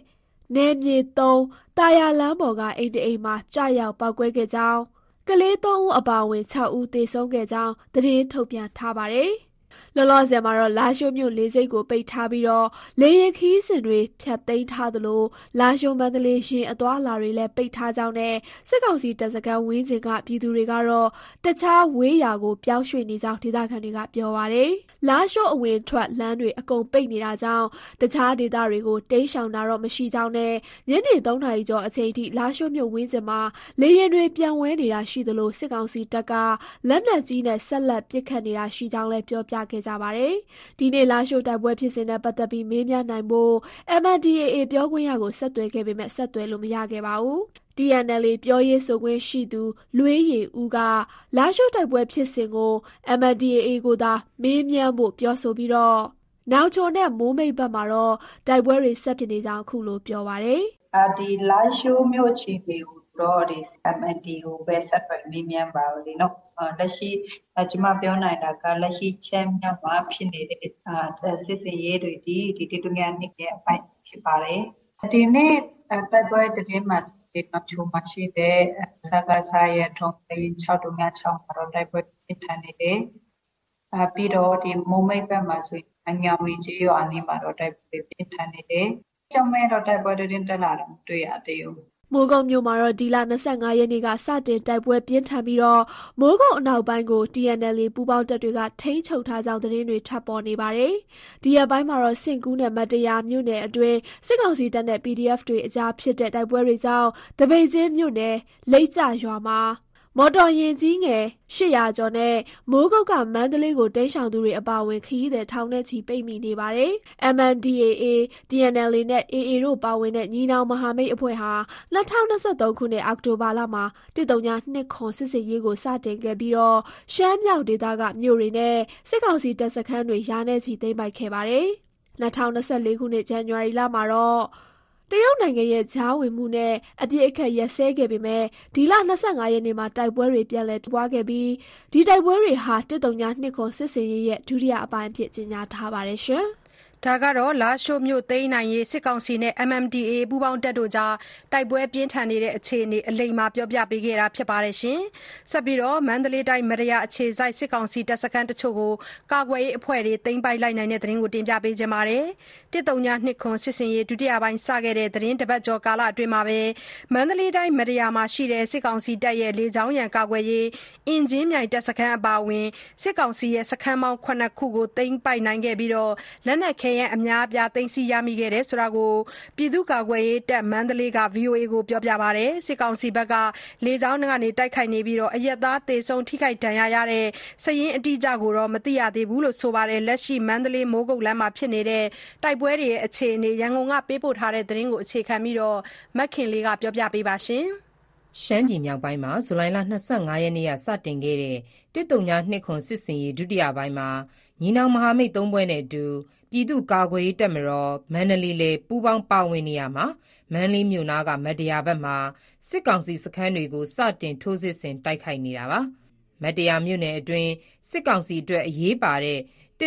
1နယ်မြေ3တာယာလမ်းပေါ်ကအိမ်တအိမ်မှာကြာရောက်ပောက်ကွဲခဲ့ကြောင်းကလေး3ဦးအပါအဝင်6ဦးသေဆုံးခဲ့ကြောင်းသတင်းထုတ်ပြန်ထားပါတယ်။လောလောဆယ်မှာတော့လာရှိုးမြို့လေဆိပ်ကိုပိတ်ထားပြီးတော့လေယာဉ်ခီးစဉ်တွေဖျက်သိမ်းထားသလိုလာရှိုးမန္တလေးရှင်အသွားအလာတွေလည်းပိတ်ထားကြောင်းနဲ့စစ်ကောင်စီတပ်စခန်းဝင်းကျင်ကပြည်သူတွေကတော့တခြားဝေးရာကိုပြောင်းရွှေ့နေကြောင်းဒေသခံတွေကပြောပါတယ်။လာရှိုးအဝင်ထွက်လမ်းတွေအကုန်ပိတ်နေတာကြောင့်တခြားဒေသတွေကိုတိမ်းရှောင်တာတော့မရှိကြောင်းနဲ့ညနေ3 နာရီကျော်အချိန်ထိလာရှိုးမြို့ဝင်းကျင်မှာလေယာဉ်တွေပြန်ဝဲနေတာရှိသလိုစစ်ကောင်စီတပ်ကလက်နက်ကြီးနဲ့ဆက်လက်ပစ်ခတ်နေတာရှိကြောင်းလည်းပြောပြခဲ့ကြပါတယ်။ဒီနေ့လာရှိုးတိုက်ပွဲဖြစ်စဉ်နဲ့ပတ်သက်ပြီးမေးမြန်းနိုင်ဖို့ MNDAA ပြောခွင့်ရကိုဆက်သွယ်ခဲ့ပေမဲ့ဆက်သွယ်လို့မရခဲ့ပါဘူး။ TNLA ပြောရေးဆိုခွင့်ရှိသူလွေးရည်ဦးကလာရှိုးတိုက်ပွဲဖြစ်စဉ်ကို MNDAA ကိုသာမေးမြန်းဖို့ပြောဆိုပြီးတော့နောက်ချိုနဲ့မိုးမိတ်ဘက်မှာတော့တိုက်ပွဲတွေဆက်ဖြစ်နေကြောင်းအခုလိုပြောပါတယ်။ဒီလာရှိုးမြို့ချီတွေကိုတော့ဒီ MNDAA ကိုပဲဆက်သွယ်မေးမြန်းပါလို့နော်လက်ရှိကျွန်မပြောနိုင်တာကလက်ရှိချမ်းမြောက်မှာဖြစ်နေတဲ့စစ်စင်ရေးတွေဒီတူညာနှစ်ရဲ့အပိုင်းဖြစ်ပါတယ်ဒီနေ့တိုက်ပွဲသတင်းမှာဒီနောက်ချိုမှာရှိတဲ့စကားစားရဲ့ထုံး6တုံး6မှာတော့တိုက်ပွဲဖြစ်ထန်နေတယ်ပြီးတော့ဒီမိုးမိတ်ဘက်မှာဆိုရင်ညောင်ရီကြီးရောအနီးမှာတော့တိုက်ပွဲဖြစ်ထန်နေတယ်ကျောင်းမဲတော့တိုက်ပွဲသတင်းတက်လာတော့တွေ့ရသေးဘူးမိုးကုတ်မြို့မှာတော့ဒီလ25ရက်နေ့ကစတင်တိုက်ပွဲပြင်းထန်ပြီးတော့မိုးကုတ်အနောက်ပိုင်းကို TNLA ပူးပေါင်းတပ်တွေကထိန်းချုပ်ထားကြောင်းသတင်းတွေထပ်ပေါ်နေပါတယ်။ဒီရက်ပိုင်းမှာတော့စင်ကူးနဲ့မတရားမြို့နယ်အတွင်းစစ်ကောင်စီတပ်နဲ့ PDF တွေအကြားဖြစ်တဲ့တိုက်ပွဲတွေကြောင့်တပိတ်ချင်းမြို့နယ်လိတ်ကျရွာမှာမော်တော်ယာဉ်ကြီးငယ်800ကျော်နဲ့မိုးကုတ်ကမန္တလေးကိုတိမ်းရှောင်သူတွေအပါအဝင်ခရီးသည်ထောင်နဲ့ချီပိတ်မိနေပါတယ်။ MNDAA, TNLA နဲ့ AA တို့ပါဝင်တဲ့ညီနောင်မဟာမိတ်အဖွဲ့ဟာ2023ခုနှစ်အောက်တိုဘာလမှာ102စစ်ရေးကိုစတင်ခဲ့ပြီးတော့ရှမ်းမြောက်ဒေသကမြို့တွေနဲ့စစ်ကောင်စီတပ်စခန်းတွေရာနဲ့ချီသိမ်းပိုက်ခဲ့ပါတယ်။2024ခုနှစ်ဇန်နဝါရီလမှာတော့တရုတ်နိုင်ငံရဲ့ကြားဝင်မှုနဲ့အပြစ်အခက်ရက်စဲခဲ့ပေမဲ့ဒီလ25ရက်နေ့မှာတိုက်ပွဲတွေပြန်လည်ပွားခဲ့ပြီးဒီတိုက်ပွဲတွေဟာ102စစ်စင်ရေးရဲ့ဒုတိယအပိုင်းအဖြစ်ကြေညာထားပါတယ်ရှင်။ဒါကတော့လာရှိုးမြို့သိမ်းနိုင်ရေးစစ်ကောင်စီနဲ့ MNDAA ပူးပေါင်းတပ်တို့ကြားတိုက်ပွဲပြင်းထန်နေတဲ့အခြေအနေအလိမ္မာပြောပြပေးခဲ့တာဖြစ်ပါတယ်ရှင်။ဆက်ပြီးတော့မန္တလေးတိုင်းမရယာအခြေစိုက်စစ်ကောင်စီတပ်စခန်းတချို့ကိုကာကွယ်ရေးအဖွဲ့တွေသိမ်းပိုက်လိုက်နိုင်တဲ့သတင်းကိုတင်ပြပေးကြပါမယ်။102စစ်စင်ရေးဒုတိယပိုင်းစခဲ့တဲ့သတင်းတစ်ပတ်ကျော်ကာလအတွင်းမှာပဲမန္တလေးတိုင်းမရယာမှာရှိတဲ့စစ်ကောင်စီတပ်ရဲ့လေကြောင်းရန်ကာကွယ်ရေးအင်ဂျင်မြိုင်တပ်စခန်းအပါအဝင်စစ်ကောင်စီရဲ့စခန်းပေါင်း9ခုကိုသိမ်းပိုက်နိုင်ခဲ့ပြီးတော့လက်နက်ခဲအများအပြားသိမ်းဆည်းရမိခဲ့တယ်ဆိုတာကိုပြည်သူ့ကာကွယ်ရေးတပ်မန္တလေးက VOA ကိုပြောပြပါတယ်စစ်ကောင်စီဘက်ကလေကြောင်းကနေတိုက်ခိုက်နေပြီးတော့အရက်သားသေဆုံးထိခိုက်ဒဏ်ရာရတဲ့စည်ရင်းအတိအကျကိုတော့မသိရသေးဘူးလို့ဆိုပါတယ်လက်ရှိမန္တလေးမိုးကုတ်လမ်းမှာဖြစ်နေတဲ့တိုက်ပွဲတွေရဲ့အခြေအနေရန်ကုန်ကပေးပို့ထားတဲ့သတင်းကိုအခြေခံပြီးတော့မက်ခင်လေးကပြောပြပေးပါရှင်ရှမ်းပြည်မြောက်ပိုင်းမှာဇူလိုင်လ25ရက်နေ့ကစတင်ခဲ့တဲ့102စစ်စင်ရေးဒုတိယပိုင်းမှာညီနောင်မဟာမိတ်3ဘွဲ့နဲ့အတူပြည်သူ့ကာကွယ်ရေးတပ်မတော်မန္တလေးလေပူးပေါင်းပါဝင်နေရမှာမန္တလေးမြို့နာကမတရားဘက်မှာစစ်ကောင်စီစခန်းတွေကိုစတင်ထိုးစစ်ဆင်တိုက်ခိုက်နေတာပါမတရားမြို့နယ်အတွင်းစစ်ကောင်စီအတွက်အရေးပါတဲ့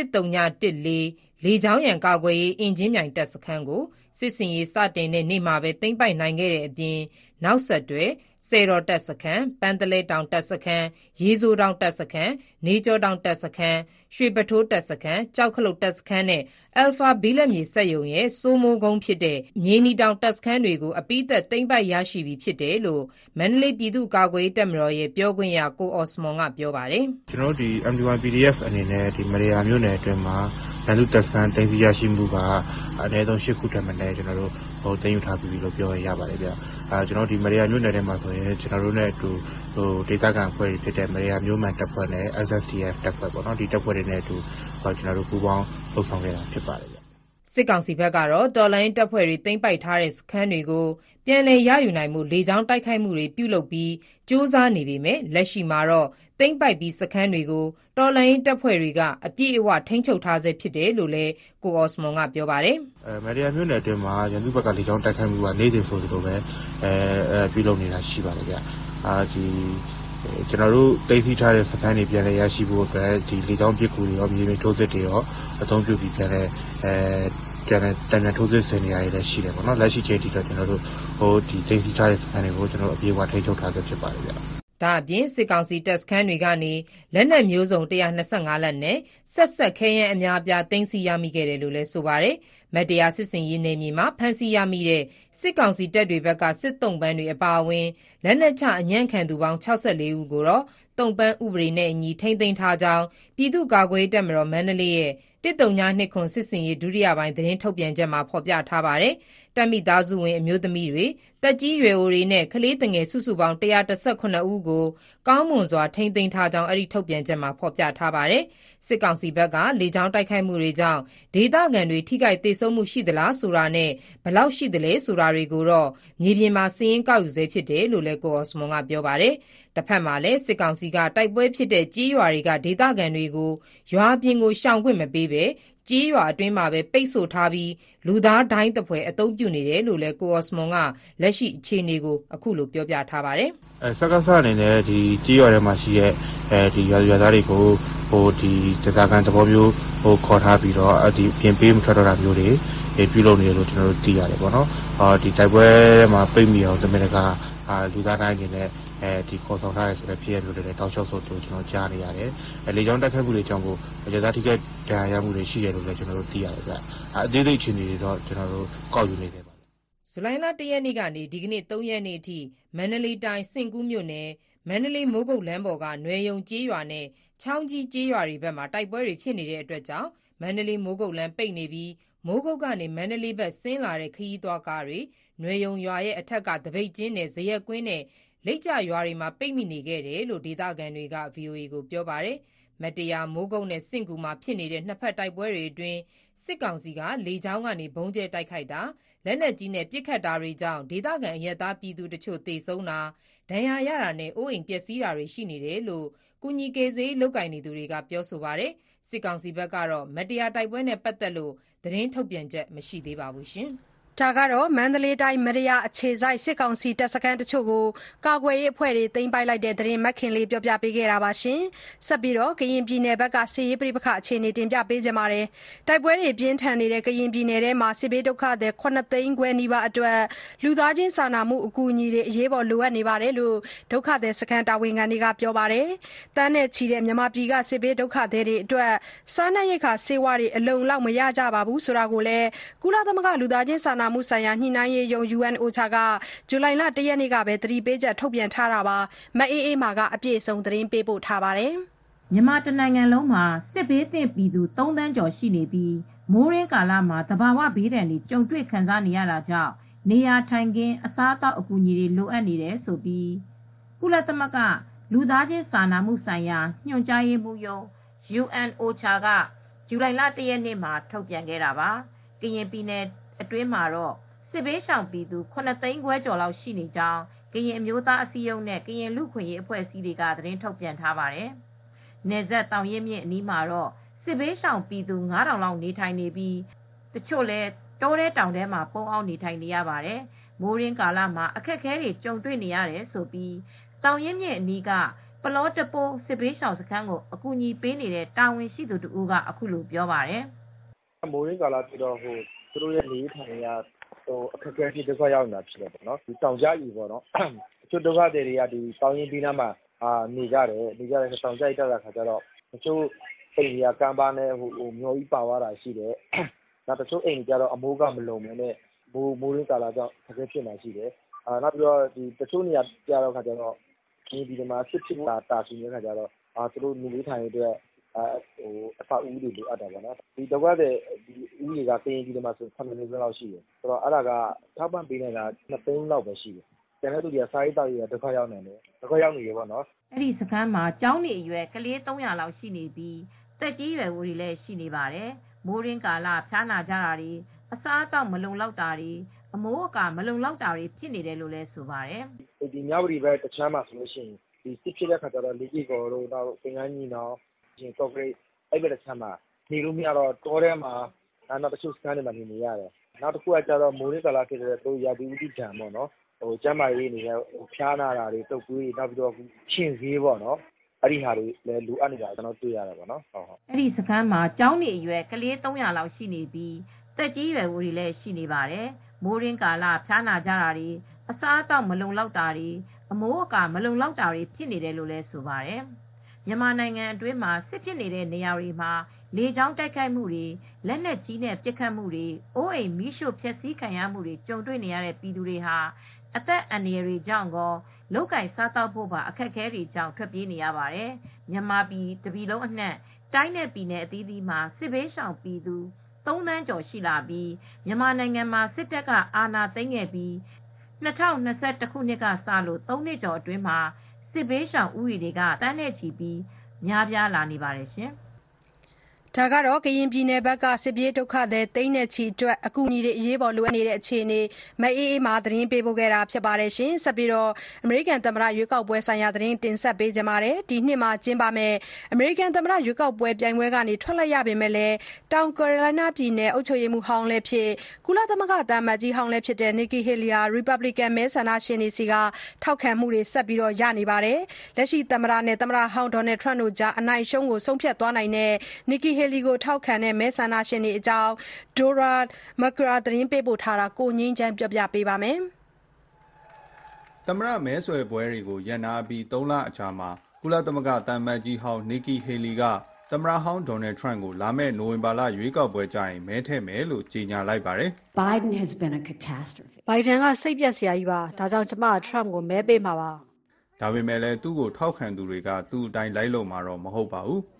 10314လေကြောင်းရန်ကာကွယ်ရေးအင်ဂျင်မြိုင်တပ်စခန်းကိုစစ်စင်ရေးစတင်တဲ့နေ့မှာပဲသိမ်းပိုက်နိုင်ခဲ့တဲ့အပြင်နောက်ဆက်တွဲစေတော်တပ်စခန်းပန်းတလဲတောင်တပ်စခန်းရေစိုးတောင်တပ်စခန်းနေကျောတောင်တပ်စခန်းရွှေပထိုးတပ်စခန်းကြောက်ခလုတ်တပ်စခန်းနဲ့အယ်ဖာဘီလက်မြေစက်ရုံရဲ့စိုးမိုးကုန်းဖြစ်တဲ့မြေနီတောင်တပ်စခန်းတွေကိုအပိသက်သိမ်းပိုက်ရရှိပြီဖြစ်တယ်လို့မန္တလေးပြည်သူ့ကာကွယ်ရေးတပ်မတော်ရဲ့ပြောခွင့်ရကိုအော်စမွန်ကပြောပါတယ်ကျွန်တော်တို့ဒီ MD1 PDF အနေနဲ့ဒီမရေယာမြို့နယ်အတွင်းမှာရန်သူတပ်စခန်းသိမ်းဆီးရရှိမှုကအနည်းဆုံး10ခုထက်မနည်းကျွန်တော်တို့သိမ်းယူထားပြီလို့ပြောရပါတယ်ဗျကျွန်တော်ဒီမရေယာမြို့နယ်ထဲမှာဆိုရင်ကျွန်တော်တို့နဲ့အတူဒေသခံအဖွဲ့တွေဖြစ်တဲ့မရေယာမြို့မှန်တပ်ဖွဲ့နဲ့ SSDF တပ်ဖွဲ့ပေါ့နော်ဒီတပ်ဖွဲ့တွေနဲ့အတူကျွန်တော်တို့ပူးပေါင်းလှုပ်ဆောင်ခဲ့တာဖြစ်ပါတယ်ဗျစစ်ကောင်စီဘက်ကတော့တော်လိုင်းတပ်ဖွဲ့တွေသိမ်းပိုက်ထားတဲ့စခန်းတွေကိုပြန်လည်ရယူနိုင်မှုလေကြောင်းတိုက်ခိုက်မှုတွေပြုလုပ်ပြီးစ조사နေပေမဲ့လက်ရှိမှာတော့သိမ်းပိုက်ပြီးစခန်းတွေကိုတော်လိုင်းတပ်ဖွဲ့တွေကအပြည့်အဝထိန်းချုပ်ထားဆဲဖြစ်တယ်လို့လည်းကိုအော်စမွန်ကပြောပါတယ်မရေယာမြို့နယ်အတွင်းမှာရန်သူဘက်ကလေကြောင်းတိုက်ခိုက်မှုကနေ့စဉ်ဆိုသလိုပဲပြုလုပ်နေတာရှိပါတယ်ဗျဒီကျွန်တော်တို့သိသိထားတဲ့စခန်းတွေပြန်လည်ရရှိဖို့အတွက်ဒီလေကြောင်းပစ်ကူတွေရောမြေပြင်ထိုးစစ်တွေရောအသုံးပြုပြီးပြန်လည်တန်ထိုးစစ်ဆင်နေရတဲ့ရှိတယ်ပေါ့နော်လက်ရှိချိန်ထိတော့ကျွန်တော်တို့ဒီသိသိထားတဲ့စခန်းတွေကိုကျွန်တော်တို့အပြေအဝထိန်းချုပ်ထားဆဲဖြစ်ပါတယ်ဗျဒါအပြင်စစ်ကောင်စီတပ်စခန်းတွေကနေလက်နက်မျိုးစုံ125လက်နဲ့ဆက်ခဲယမ်းအများအပြားသိမ်းဆည်းရမိခဲ့တယ်လို့လည်းဆိုပါတယ်။မတရားစစ်စင်ရေးနယ်မြေမှာဖမ်းဆီးရမိတဲ့စစ်ကောင်စီတပ်တွေဘက်ကစစ်တုံးပန်းတွေအပါအဝင်လက်နက်ချအညံ့ခံသူပေါင်း64ဦးကိုတော့တုံးပန်းဥပဒေနဲ့အညီထိန်းသိမ်းထားကြောင်းပြည်သူ့ကာကွယ်ရေးတပ်မတော်မန္တလေးရဲ့139စစ်စင်ရေးဒုတိယပိုင်းသတင်းထုတ်ပြန်ချက်မှာဖော်ပြထားပါတယ်။တပ်မိသားစုဝင်အမျိုးသမီးတွေတက်ကြီးရွယ်အိုတွေနဲ့ကလေးငယ်စုစုပေါင်း118ဦးကိုကောင်းမွန်စွာထိန်းသိမ်းထားကြောင်းအဲ့ဒီထုတ်ပြန်ချက်မှာဖော်ပြထားပါတယ်။စစ်ကောင်စီဘက်ကလေကြောင်းတိုက်ခိုက်မှုတွေကြောင့်ဒေသခံတွေထိခိုက်ဒေဆုံးမှုရှိသလားဆိုတာနဲ့ဘယ်လောက်ရှိသလဲဆိုတာတွေကိုတော့မြေပြင်မှာစာရင်းကောက်ယူဆဲဖြစ်တယ်လို့လည်းကိုအော်စမွန်ကပြောပါတယ်။တစ်ဖက်မှာလည်းစစ်ကောင်စီကတိုက်ပွဲဖြစ်တဲ့ကြေးရွာတွေကဒေသခံတွေကိုရွာပြင်ကိုရှောင်ခွင့်မပေးဘဲကြေးရွာအတွင်းမှာပဲပိတ်ဆို့ထားပြီးလူသားဒိုင်းတပွဲအသုံးပြုနေတယ်လို့လည်းကိုအော်စမွန်ကလက်ရှိအခြေအနေကိုအခုလိုပြောပြထားပါတယ်။စကားစအနေနဲ့ဒီကြေးရွာထဲမှာရှိတဲ့ဒီရွာသားတွေကိုဒီဒေသခံသဘောမျိုးခေါ်ထားပြီးတော့ဒီပြင်ပေးမထွက်တော့တာမျိုးတွေပြုလုပ်နေတယ်လို့ကျွန်တော်တို့သိရတယ်ပေါ့နော်။ဒီတိုက်ပွဲမှာပိတ်မိအောင်တမင်တကာလူသားတိုင်းအနေနဲ့ဒီခေါ်ဆောင်ထားရဆိုတဲ့ဖြစ်ရမျိုးတွေတောက်လျှောက်ဆိုကျွန်တော်ကြားနေရတယ်။လေကြောင်းတိုက်ခိုက်မှုတွေကြောင့်ကိုဒေသထိခိုက်ဒဏ်ရာရမှုတွေရှိတယ်လို့လည်းကျွန်တော်တို့သိရတယ်ဗျ။အသေးစိတ်အခြေအနေတွေတော့ကျွန်တော်တို့ကောက်ယူနေတယ်ပါ။ဇူလိုင်လ1ရက်နေ့ကနေဒီကနေ့3ရက်နေ့အထိမန္တလေးတိုင်းစင်ကူးမြို့နယ်မန္တလေးမိုးကုတ်လမ်းပေါ်ကနွယ်ယုံကျေးရွာနဲ့ချောင်းကြီးကျေးရွာတွေဘက်မှာတိုက်ပွဲတွေဖြစ်နေတဲ့အတွက်ကြောင့်မန္တလေးမိုးကုတ်လမ်းပိတ်နေပြီးမိုးကုတ်ကနေမန္တလေးဘက်ဆင်းလာတဲ့ခရီးသွားကားတွေနွယ်ယုံရွာရဲ့အထက်ကတပိတ်ကျင်းနဲ့ဇရက်ကွင်းနဲ့လိတ်ကြရွာတွေမှာပိတ်မိနေခဲ့တယ်လို့ဒေသခံတွေက VOA ကိုပြောပါတယ်။မတရားမိုးကုတ်နဲ့စင့်ကူမှာဖြစ်နေတဲ့နှစ်ဖက်တိုက်ပွဲတွေအတွင်းစစ်ကောင်စီကလေကြောင်းကနေဘုံကျဲတိုက်ခိုက်တာလက်နက်ကြီးနဲ့ပစ်ခတ်တာတွေကြောင့်ဒေသခံအရပ်သားပြည်သူတချို့သေဆုံးတာဒဏ်ရာရတာနဲ့အိုးအိမ်ပျက်စီးတာတွေရှိနေတယ်လို့ကုညီကေစေးလုတ်ကင်နေသူတွေကပြောဆိုပါတယ်။စစ်ကောင်စီဘက်ကတော့မတရားတိုက်ပွဲနဲ့ပတ်သက်လို့သတင်းထုတ်ပြန်ချက်မရှိသေးပါဘူးရှင်။ဒါကတော့မန္တလေးတိုင်းမရရအခြေစိုက်စစ်ကောင်စီတပ်စခန်းတချို့ကိုကာကွယ်ရေးအဖွဲ့တွေသိမ်းပိုက်လိုက်တဲ့သတင်းမခင်လေးပြောပြပေးခဲ့တာပါရှင်။ဆက်ပြီးတော့ကရင်ပြည်နယ်ဘက်ကစစ်ရေးပြပခအခြေအနေတင်ပြပေးကြပါမယ်။တိုက်ပွဲတွေပြင်းထန်နေတဲ့ကရင်ပြည်နယ်ထဲမှာစစ်ဘေးဒုက္ခသည်9သိန်းခွဲနီးပါးအတွက်လူသားချင်းစာနာမှုအကူအညီတွေအရေးပေါ်လိုအပ်နေပါတယ်လို့ဒုက္ခသည်စခန်းတာဝန်ခံတွေကပြောပါတယ်။တန်းနဲ့ချီတဲ့မြန်မာပြည်ကစစ်ဘေးဒုက္ခသည်တွေအတွက်စားနပ်ရိက္ခာဆေးဝါးတွေအလုံလောက်မရကြပါဘူးဆိုတာကိုလည်းကုလသမဂ္ဂလူသားချင်းစာနာမှုဆိုင်ရာညှိနှိုင်းရေးရုံး UNOCHA ကဇူလိုင်လ1ရက်နေ့ကပဲသတိပေးချက်ထုတ်ပြန်ထားတာပါမအေးအေးမာကအပြည့်စုံသတင်းပေးပို့ထားပါတယ်မြန်မာတနိုင်ငံလုံးမှာစစ်ဘေးသင့်ပြည်သူ3သန်းကျော်ရှိနေပြီးမိုးရင်းကာလမှာသဘာဝဘေးဒဏ်တွေကြုံတွေ့ခံစားနေရတာကြောင့်နေရာထိုင်ခင်းအစားအသောက်အကူအညီတွေလိုအပ်နေတယ်ဆိုပြီးကုလသမဂ္ဂလူသားချင်းစာနာမှုဆိုင်ရာညွှန်ကြားရေးမှူးရုံး UNOCHA ကဇူလိုင်လ1ရက်နေ့မှာထုတ်ပြန်ခဲ့တာပါကရင်ပြည်နယ်အတွင်းမှာတော့စစ်ဘေးရှောင်ပြည်သူ9သိန်းခွဲကျော်လောက်ရှိနေကြောင်းကရင်အမျိုးသားအစည်းအရုံးနဲ့ကရင်လူ့ခွင့်ရေးအဖွဲ့အစည်းတွေကသတင်းထုတ်ပြန်ထားပါတယ်။နယ်စပ်တောင်ရင်မြစ်အနီးမှာတော့စစ်ဘေးရှောင်ပြည်သူ9000လောက်နေထိုင်နေပြီးတချို့လဲတောထဲတောင်ထဲမှာပုန်းအောင်နေထိုင်နေရပါတယ်။မိုးရင်းကာလမှာအခက်အခဲတွေကြုံတွေ့နေရတယ်ဆိုပြီးတောင်ရင်မြစ်အနီးကပလောတပိုးစစ်ဘေးရှောင်စခန်းကိုအကူအညီပေးနေတဲ့တာဝန်ရှိသူတဦးကအခုလိုပြောပါတယ်။မိုးရင်းကာလပြီးတော့သူတို့ရဲ့နေထိုင်ရအခက်အခဲဖြစ်ဒုက္ခရောက်နေတာဖြစ်တယ်ပေါ့နော်ဒီတောင်ကြကြီးပေါ့နော်တချို့ဒုက္ခတွေတွေကဒီတောင်ရင်ပြီးနားမှာနေကြတယ်တောင်ကြကြီးတက်လာခါကျတော့တချို့အိမ်တွေကကမ်းပါးနဲ့မျိုးကြီးပါသွားတာရှိတယ်နောက်တချို့အိမ်တွေကျတော့အမိုးကမလုံမနဲ့မိုးရင်းကာလကြောင့်အခက်အခဲဖြစ်နေရှိတယ်နောက်ပြီးတော့ဒီတချို့နေရာကျတော့ခါကျတော့ဒီမှာစစ်ဖြစ်တာရှိနေတဲ့ခါကျတော့သူတို့နေထိုင်ရတဲ့အဆောက်အဦတွေလိုအပ်တာပေါ့နော်ဒီဒုက္ခတွေဒီဦးတွေကကရင်ပြည်မှာဆို9millionလောက်ရှိတယ်ဆိုတော့အဲ့ဒါကထောက်ပံ့ပေးနေတာ2သိန်းလောက်ပဲရှိတယ်ကျန်တဲ့သူတွေကစားရေးတောက်ရေးဒုက္ခရောက်နေတယ်ဒုက္ခရောက်နေရပေါ့နော်အဲ့ဒီစခန်းမှာကျောင်းနေအရွယ်ကလေး300လောက်ရှိနေပြီးတက်ကြီးရွယ်ဦးတွေလည်းရှိနေပါတယ်မိုးရင်းကာလဖျားနာကြတာတွေအစားအသောက်မလုံလောက်တာတွေအမိုးအကာမလုံလောက်တာတွေဖြစ်နေတယ်လို့လည်းဆိုပါတယ်ဒီမြဝတီဘက်တချမ်းမှာဆိုလို့ရှိရင်ဒီစစ်ဖြစ်တဲ့ခါကျတော့လေကြီးကော်တို့နောက်ပင်ကန်းကြီးနော်ရှင်ကော့ဂရိတ်အဲ့ဘက်တစ်ချမ်းမှာနေလို့မရတော့တောထဲမှာနောက်တချို့စခန်းတွေမှာနေရတယ်နောက်တစ်ခုကကျတော့မိုးရင်းကာလဖြစ်တဲ့သူရာသီဥတုဒဏ်ပေါ့နော်ကျန်းမာရေးအနေနဲ့ဖျားနာတာတွေတုပ်ကွေးနောက်ပြီးတော့ရှင်ဈေးပေါ့နော်အဲ့ဒီဟာတွေလည်းလိုအပ်နေတာကျွန်တော်တွေ့ရတယ်ပေါ့နော်ဟုတ်အဲ့ဒီစခန်းမှာကျောင်းနေအရွယ်ကလေး300လောက်ရှိနေပြီးတက်ကြီးရွယ်ဦးတွေလည်းရှိနေပါတယ်မိုးရင်းကာလဖျားနာကြတာတွေအစားအသောက်မလုံလောက်တာတွေအမိုးအကာမလုံလောက်တာတွေဖြစ်နေတယ်လို့လည်းဆိုပါတယ်မြန်မာနိုင်ငံအတွင်းမှာစစ်ဖြစ်နေတဲ့နေရာတွေမှာလေကြောင်းတိုက်ခိုက်မှုတွေလက်နက်ကြီးနဲ့ပစ်ခတ်မှုတွေအိုးအိမ်မီးရှို့ဖျက်ဆီးခံရမှုတွေကြုံတွေ့နေရတဲ့ပြည်သူတွေဟာအသက်အန္တရာယ်တွေကြောင့်ကောလောက်ကင်စားတောက်ဖို့ပါအခက်အခဲတွေကြောင့်ထွက်ပြေးနေရပါတယ်မြန်မာပြည်တပြည်လုံးအနှံ့တိုင်းနဲ့ပြည်နယ်အသီးသီးမှာစစ်ဘေးရှောင်ပြည်သူ3 သန်းကျော်ရှိလာပြီးမြန်မာနိုင်ငံမှာစစ်တပ်ကအာဏာသိမ်းခဲ့ပြီး2021ခုနှစ်ကစလို့3နှစ်ကျော်အတွင်းမှာစစ်ဘေးရှောင်ဦးရေတွေကတန်းနဲ့ချီပြီးများပြားလာနေပါတယ်ရှင်။ဒါကတော့ကရင်ပြည်နယ်ဘက်ကစစ်ပြေးဒုက္ခသည်သိန်းနဲ့ချီအတွက်အကူအညီတွေအရေးပေါ်လိုအပ်နေတဲ့အခြေအနေမအေးအေးမှာသတင်းပေးပို့ခဲ့တာဖြစ်ပါတယ်ရှင်။ဆက်ပြီးတော့အမေရိကန်သမ္မတရွေးကောက်ပွဲဆိုင်ရာသတင်းတင်ဆက်ပေးကြပါမယ်။ဒီနှစ်မှာကျင်းပမယ့်အမေရိကန်သမ္မတရွေးကောက်ပွဲပြိုင်ပွဲကနေထွက်လိုက်ရပေမဲ့လည်းတောင်ကယ်ရိုလိုင်းနားပြည်နယ်အုပ်ချုပ်ရေးမှူးဟောင်းလည်းဖြစ်ကုလသမဂ္ဂသံအမတ်ကြီးဟောင်းလည်းဖြစ်တဲ့ Nikki Haley ဟာ Republican မဲဆန္ဒရှင်တွေစီကထောက်ခံမှုတွေဆက်ပြီးရနေပါတယ်။လက်ရှိသမ္မတနဲ့သမ္မတဟောင်း Donald Trump တို့ကြားအနိုင်အရှုံးကိုဆုံးဖြတ်သွားနိုင်တဲ့ Nikki Haley ကိုထောက်ခံတဲ့မဲဆန္ဒရှင်တွေအကြောင်း Dora Makra သတင်းပေးပို့ထားတာကိုငြိမ်းချမ်းပြောပြပေးပါမယ်။သမ္မတမဲဆွယ်ပွဲတွေကိုရပ်နားပြီး3 လအကြာမှာကုလသမဂ္ဂသံအမတ်ကြီးဟောင်း Nikki Haley ကသမ္မတဟောင်း Donald Trump ကိုလာမယ့်နိုဝင်ဘာလရွေးကောက်ပွဲကျရင်မဲထည့်မယ်လို့ကြေညာလိုက်ပါတယ်။ Biden has been a catastrophe. Biden ကစိတ်ပျက်စရာကြီးပါ။ဒါကြောင့်ကျမ Trump ကိုမဲပေးမှာပါ။ဒါပေမဲ့လည်းသူ့ကိုထောက်ခံသူတွေကသူ့အတိုင်းလိုက်လို့မှာတော့မဟုတ်ပါဘူး။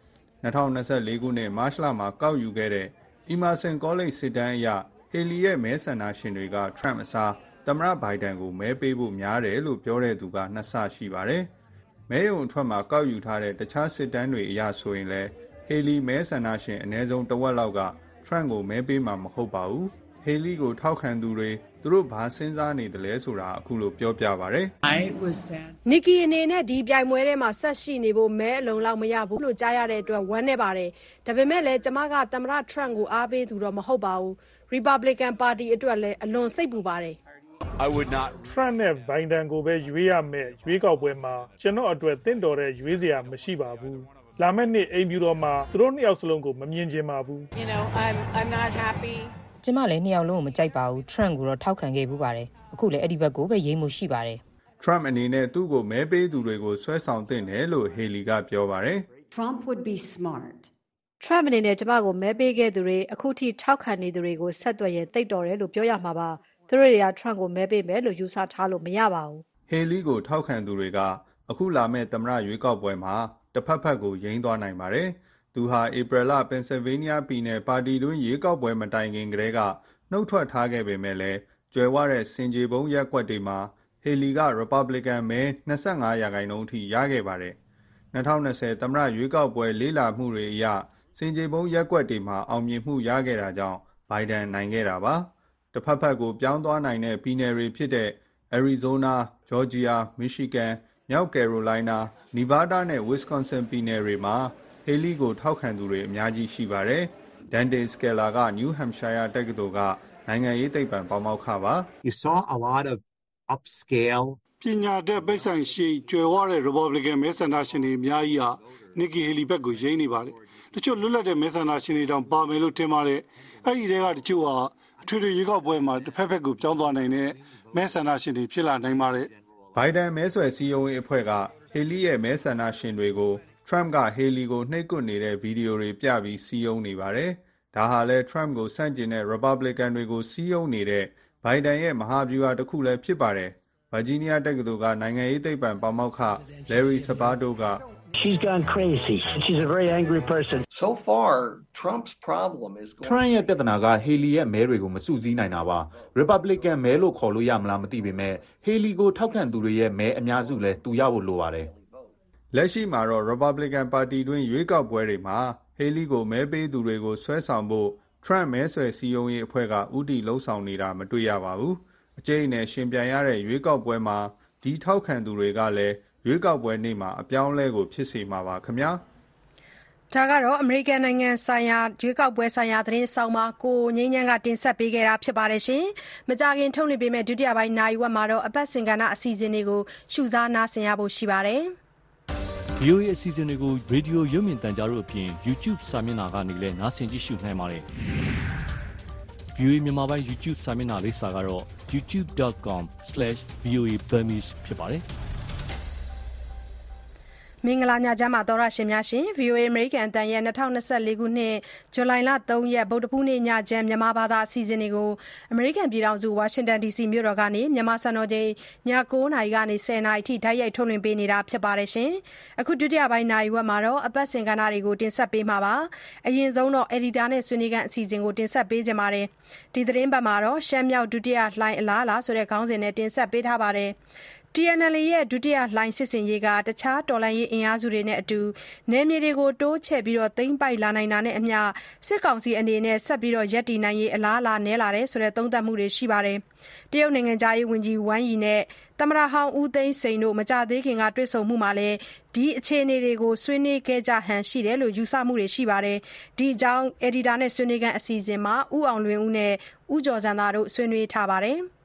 2024ခုနှစ်မတ်လမှာကောက်ယူခဲ့တဲ့ Emerson College စစ်တမ်းအရ Haley ရဲ့မဲဆန္ဒရှင်တွေက Trump အစားသမ္မတ Biden ကိုမဲပေးဖို့များတယ်လို့ပြောတဲ့သူက2 ဆရှိပါတယ်။မဲရုံအထွက်မှာကောက်ယူထားတဲ့တခြားစစ်တမ်းတွေအရဆိုရင်လည်း Haley မဲဆန္ဒရှင်အနည်းဆုံးတဝက်လောက်က Trump ကိုမဲပေးမှာမဟုတ်ပါဘူး။ Haley ကိုထောက်ခံသူတွေသူတို့ဘာစဉ်းစားနေတယ်လဲဆိုတာအခုလိုပြောပြပါတယ်။ Nikki အနေနဲ့ဒီပြိုင်ပွဲထဲမှာဆက်ရှိနေဖို့မဲအလုံလောက်မရဘူးလို့ကြားရတဲ့အတွက်ဝမ်းနည်းပါတယ်။ဒါပေမဲ့လည်းကျမကသမ္မတ Trump ကိုအားပေးသူတော့မဟုတ်ပါဘူး။ Republican Party အတွက်လည်းအလွန်စိတ်ပူပါတယ်။ Trump နဲ့ Biden ကိုပဲရွေးရမယ်ရွေးကောက်ပွဲမှာကျွန်တော်အတွက်တင့်တော်တဲ့ရွေးစရာမရှိပါဘူး။လာမယ့်နှစ်အိမ်ဖြူတော်မှာသူတို့2 ယောက်စလုံးကိုမမြင်ချင်ပါဘူး။ I'm not happyကျမလည်း2 ယောက်လုံးကိုမကြိုက်ပါဘူး Trump ကိုတော့ထောက်ခံခဲ့ဘူးပါတယ်အခုလည်းအဲ့ဒီဘက်ကိုပဲရိမ့်မှုရှိပါတယ် Trump အနေနဲ့သူ့ကိုမဲပေးသူတွေကိုဆွဲဆောင်သင့်တယ်လို့ Haley ကပြောပါတယ် Trump would be smart Trump အနေနဲ့ကျမကိုမဲပေးခဲ့သူတွေအခုထိထောက်ခံနေသူတွေကိုဆက်သွယ်ရင်တိတ်တော်တယ်လို့ပြောရမှာပါသူတို့တွေက Trump ကိုမဲပေးမယ်လို့ယူဆထားလို့မရပါဘူး Haley ကိုထောက်ခံသူတွေကအခုလာမယ့်သမ္မတရွေးကောက်ပွဲမှာတစ်ဖက်ကိုယိမ်းသွားနိုင်ပါတယ်သူဟာဧပြီလ Pennsylvania ပြည်နယ်ပါတီတွင်းရွေးကောက်ပွဲမတိုင်ခင်ကတည်းကနှုတ်ထွက်ထားခဲ့ပေမဲ့လည်းကျွယ်ဝတဲ့စင်ကြေပုံးရက်ကွက်တွေမှာ Haley က Republican မဲ 25% အထိရခဲ့ပါတယ်။2020သမ္မတရွေးကောက်ပွဲလေးလာမှုတွေအရစင်ကြေပုံးရက်ကွက်တွေမှာအောင်မြင်မှုရခဲ့တာကြောင့် Biden နိုင်ခဲ့တာပါ။တစ်ဖက်ကိုပြောင်းသွားနိုင်တဲ့ပြည်နယ်တွေဖြစ်တဲ့ Arizona, Georgia, Michigan, မြောက် Carolina, Nevada နဲ့ Wisconsin ပြည်နယ်တွေမှာHaley ကိုထောက်ခံသူတွေအများကြီးရှိပါတယ်။ Dante Scaler က New Hampshire တက္ကသိုလ်ကနိုင်ငံရေးသိပ္ပံပါမောက္ခပါ။ You saw a lot of upscale ပညာတတ်ပိတ်ဆိုင်ရှိကျွယ်ဝတဲ့ Republican မဲဆန္ဒရှင်တွေအများကြီးဟာ Nikki Haley ဘက်ကိုယိမ်းနေပါတယ်။တချို့လွတ်လပ်တဲ့မဲဆန္ဒရှင်တွေတောင်ပါမယ်လို့ထင်ပါတယ်။အဲ့ဒီတဲကတချို့ဟာအထွေထွေရွေးကောက်ပွဲမှာတစ်ဖက်ကိုပြောင်းသွားနိုင်တဲ့မဲဆန္ဒရှင်တွေဖြစ်လာနိုင်ပါတယ်။ Biden မဲဆွယ်စည်းရုံးရေးအဖွဲ့က Haley ရဲ့မဲဆန္ဒရှင်တွေကိုTrump က Haley ကိုနှိပ်ကွပ်နေတဲ့ဗီဒီယိုတွေပြပြီးစည်းရုံးနေပါတယ်။ဒါဟာလည်း Trump ကိုဆန့်ကျင်တဲ့ Republican တွေကိုစည်းရုံးနေတဲ့ Biden ရဲ့မဟာဗျူဟာတစ်ခုလည်းဖြစ်ပါတယ်။ Virginia တက္ကသိုလ်ကနိုင်ငံရေးသိပ္ပံပါမောက္ခ Larry Sabato က She's gone crazy. She's a very angry person. So far, Trump's problem is Trump ရဲ့ပြဿနာက Haley ရဲ့မဲတွေကိုမစုစည်းနိုင်တာပါ။ Republican မဲလို့ခေါ်လို့ရမလားမသိပေမဲ့ Haley ကိုထောက်ခံသူတွေရဲ့မဲအများစုလဲသူရဖို့လိုပါတယ်။လက်ရှိမှာတော့ Republican ပါတီတွင်းရွေးကောက်ပွဲတွေမှာ Haley ကိုမဲပေးသူတွေကိုဆွဲဆောင်ဖို့ Trump မဲဆွယ်စည်းရုံးရေးအဖွဲ့ကဥတီလှုံ့ဆော်နေတာမတွေ့ရပါဘူး။အကျိတ်နဲ့ရှင်ပြိုင်ရတဲ့ရွေးကောက်ပွဲမှာဒီထောက်ခံသူတွေကလည်းရွေးကောက်ပွဲနေ့မှာအပြောင်းလဲကိုဖြစ်စေမှာပါခင်ဗျာ။ဒါကတော့အမေရိကန်နိုင်ငံဆိုင်ရာရွေးကောက်ပွဲဆိုင်ရာသတင်းဆောင်မကိုငင်းငန်းကတင်ဆက်ပေးခဲ့တာဖြစ်ပါတယ်ရှင်။မကြခင်ထုတ်လွှင့်ပေးမယ့်ဒုတိယပိုင်းနိုင်ဝက်မှာတော့အပတ်စဉ်ကဏ္ဍအစီအစဉ်တွေကိုရှုစားနားဆင်ရဖို့ရှိပါတယ်။ VOA အစီအစဉ်တွေကိုရေဒီယိုရုပ်မြင်သံကြားတို့အပြင် YouTube စာမျက်နှာကနေလည်းနားဆင်ကြည့်ရှုနိုင်ပါတယ်။ VOA မြန်မာပိုင်း YouTube စာမျက်နှာလိပ်စာကတော့ youtube.com/VOA Burmese ဖြစ်ပါတယ်။မင်္ဂလာညချမ်းပါသောရရှင်များရှင် VOA အမေရိကန်အသံရဲ့2024ခုနှစ်ဇူလိုင်လ3ရက်ဗုဒ္ဓဖူးနေ့ညချမ်းမြန်မာဘာသာအစီအစဉ်တွေကိုအမေရိကန်ပြည်ထောင်စုဝါရှင်တန် DC မြို့တော်ကနေမြန်မာစံတော်ချိန်ည9:00နာရီကနေ10:00နာရီထိဓာတ်ရိုက်ထုတ်လွှင့်ပေးနေတာဖြစ်ပါတယ်ရှင်အခုဒုတိယပိုင်းနာရီဝက်မှာတော့အပတ်စဉ်ကဏ္ဍတွေကိုတင်ဆက်ပေးမှာပါအရင်ဆုံးတော့ Editor နဲ့ဆွေးနွေးခန်းအစီအစဉ်ကိုတင်ဆက်ပေးကြပါတယ်ဒီသတင်းပတ်မှာတော့ရှမ်းမြောက်ဒုတိယလှိုင်းအလားအလာဆိုတဲ့ခေါင်းစဉ်နဲ့တင်ဆက်ပေးထားပါတယ်TNLA ရဲ့ဒုတိယလှိုင်းစစ်စင်ရေးကတခြားတော်လှန်ရေးအင်အားစုတွေနဲ့အတူနယ်မြေတွေကိုတိုးချဲ့ပြီးသိမ်းပိုက်လာနိုင်တာနဲ့အမျှစစ်ကောင်စီအနေနဲ့ဆက်ပြီးရပ်တည်နိုင်ရေးအလားအလာနည်းလာတယ်ဆိုတဲ့သုံးသပ်မှုတွေရှိပါတယ်။တရုတ်နိုင်ငံသားရေးဝန်ကြီးဝမ်ယီနဲ့သမ္မတဟောင်းဦးသိန်းစိန်တို့မကြသေးခင်ကတွေ့ဆုံမှုမှာလည်းဒီအခြေအနေတွေကိုဆွေးနွေးခဲ့ကြဟန်ရှိတယ်လို့ယူဆမှုတွေရှိပါတယ်။ဒီအကြောင်း Editor နဲ့ဆွေးနွေးခန်းအစီအစဉ်မှာဦးအောင်လွင်ဦးနဲ့ဦးကျော်စံသားတို့ဆွေးနွေးထားပါတယ်။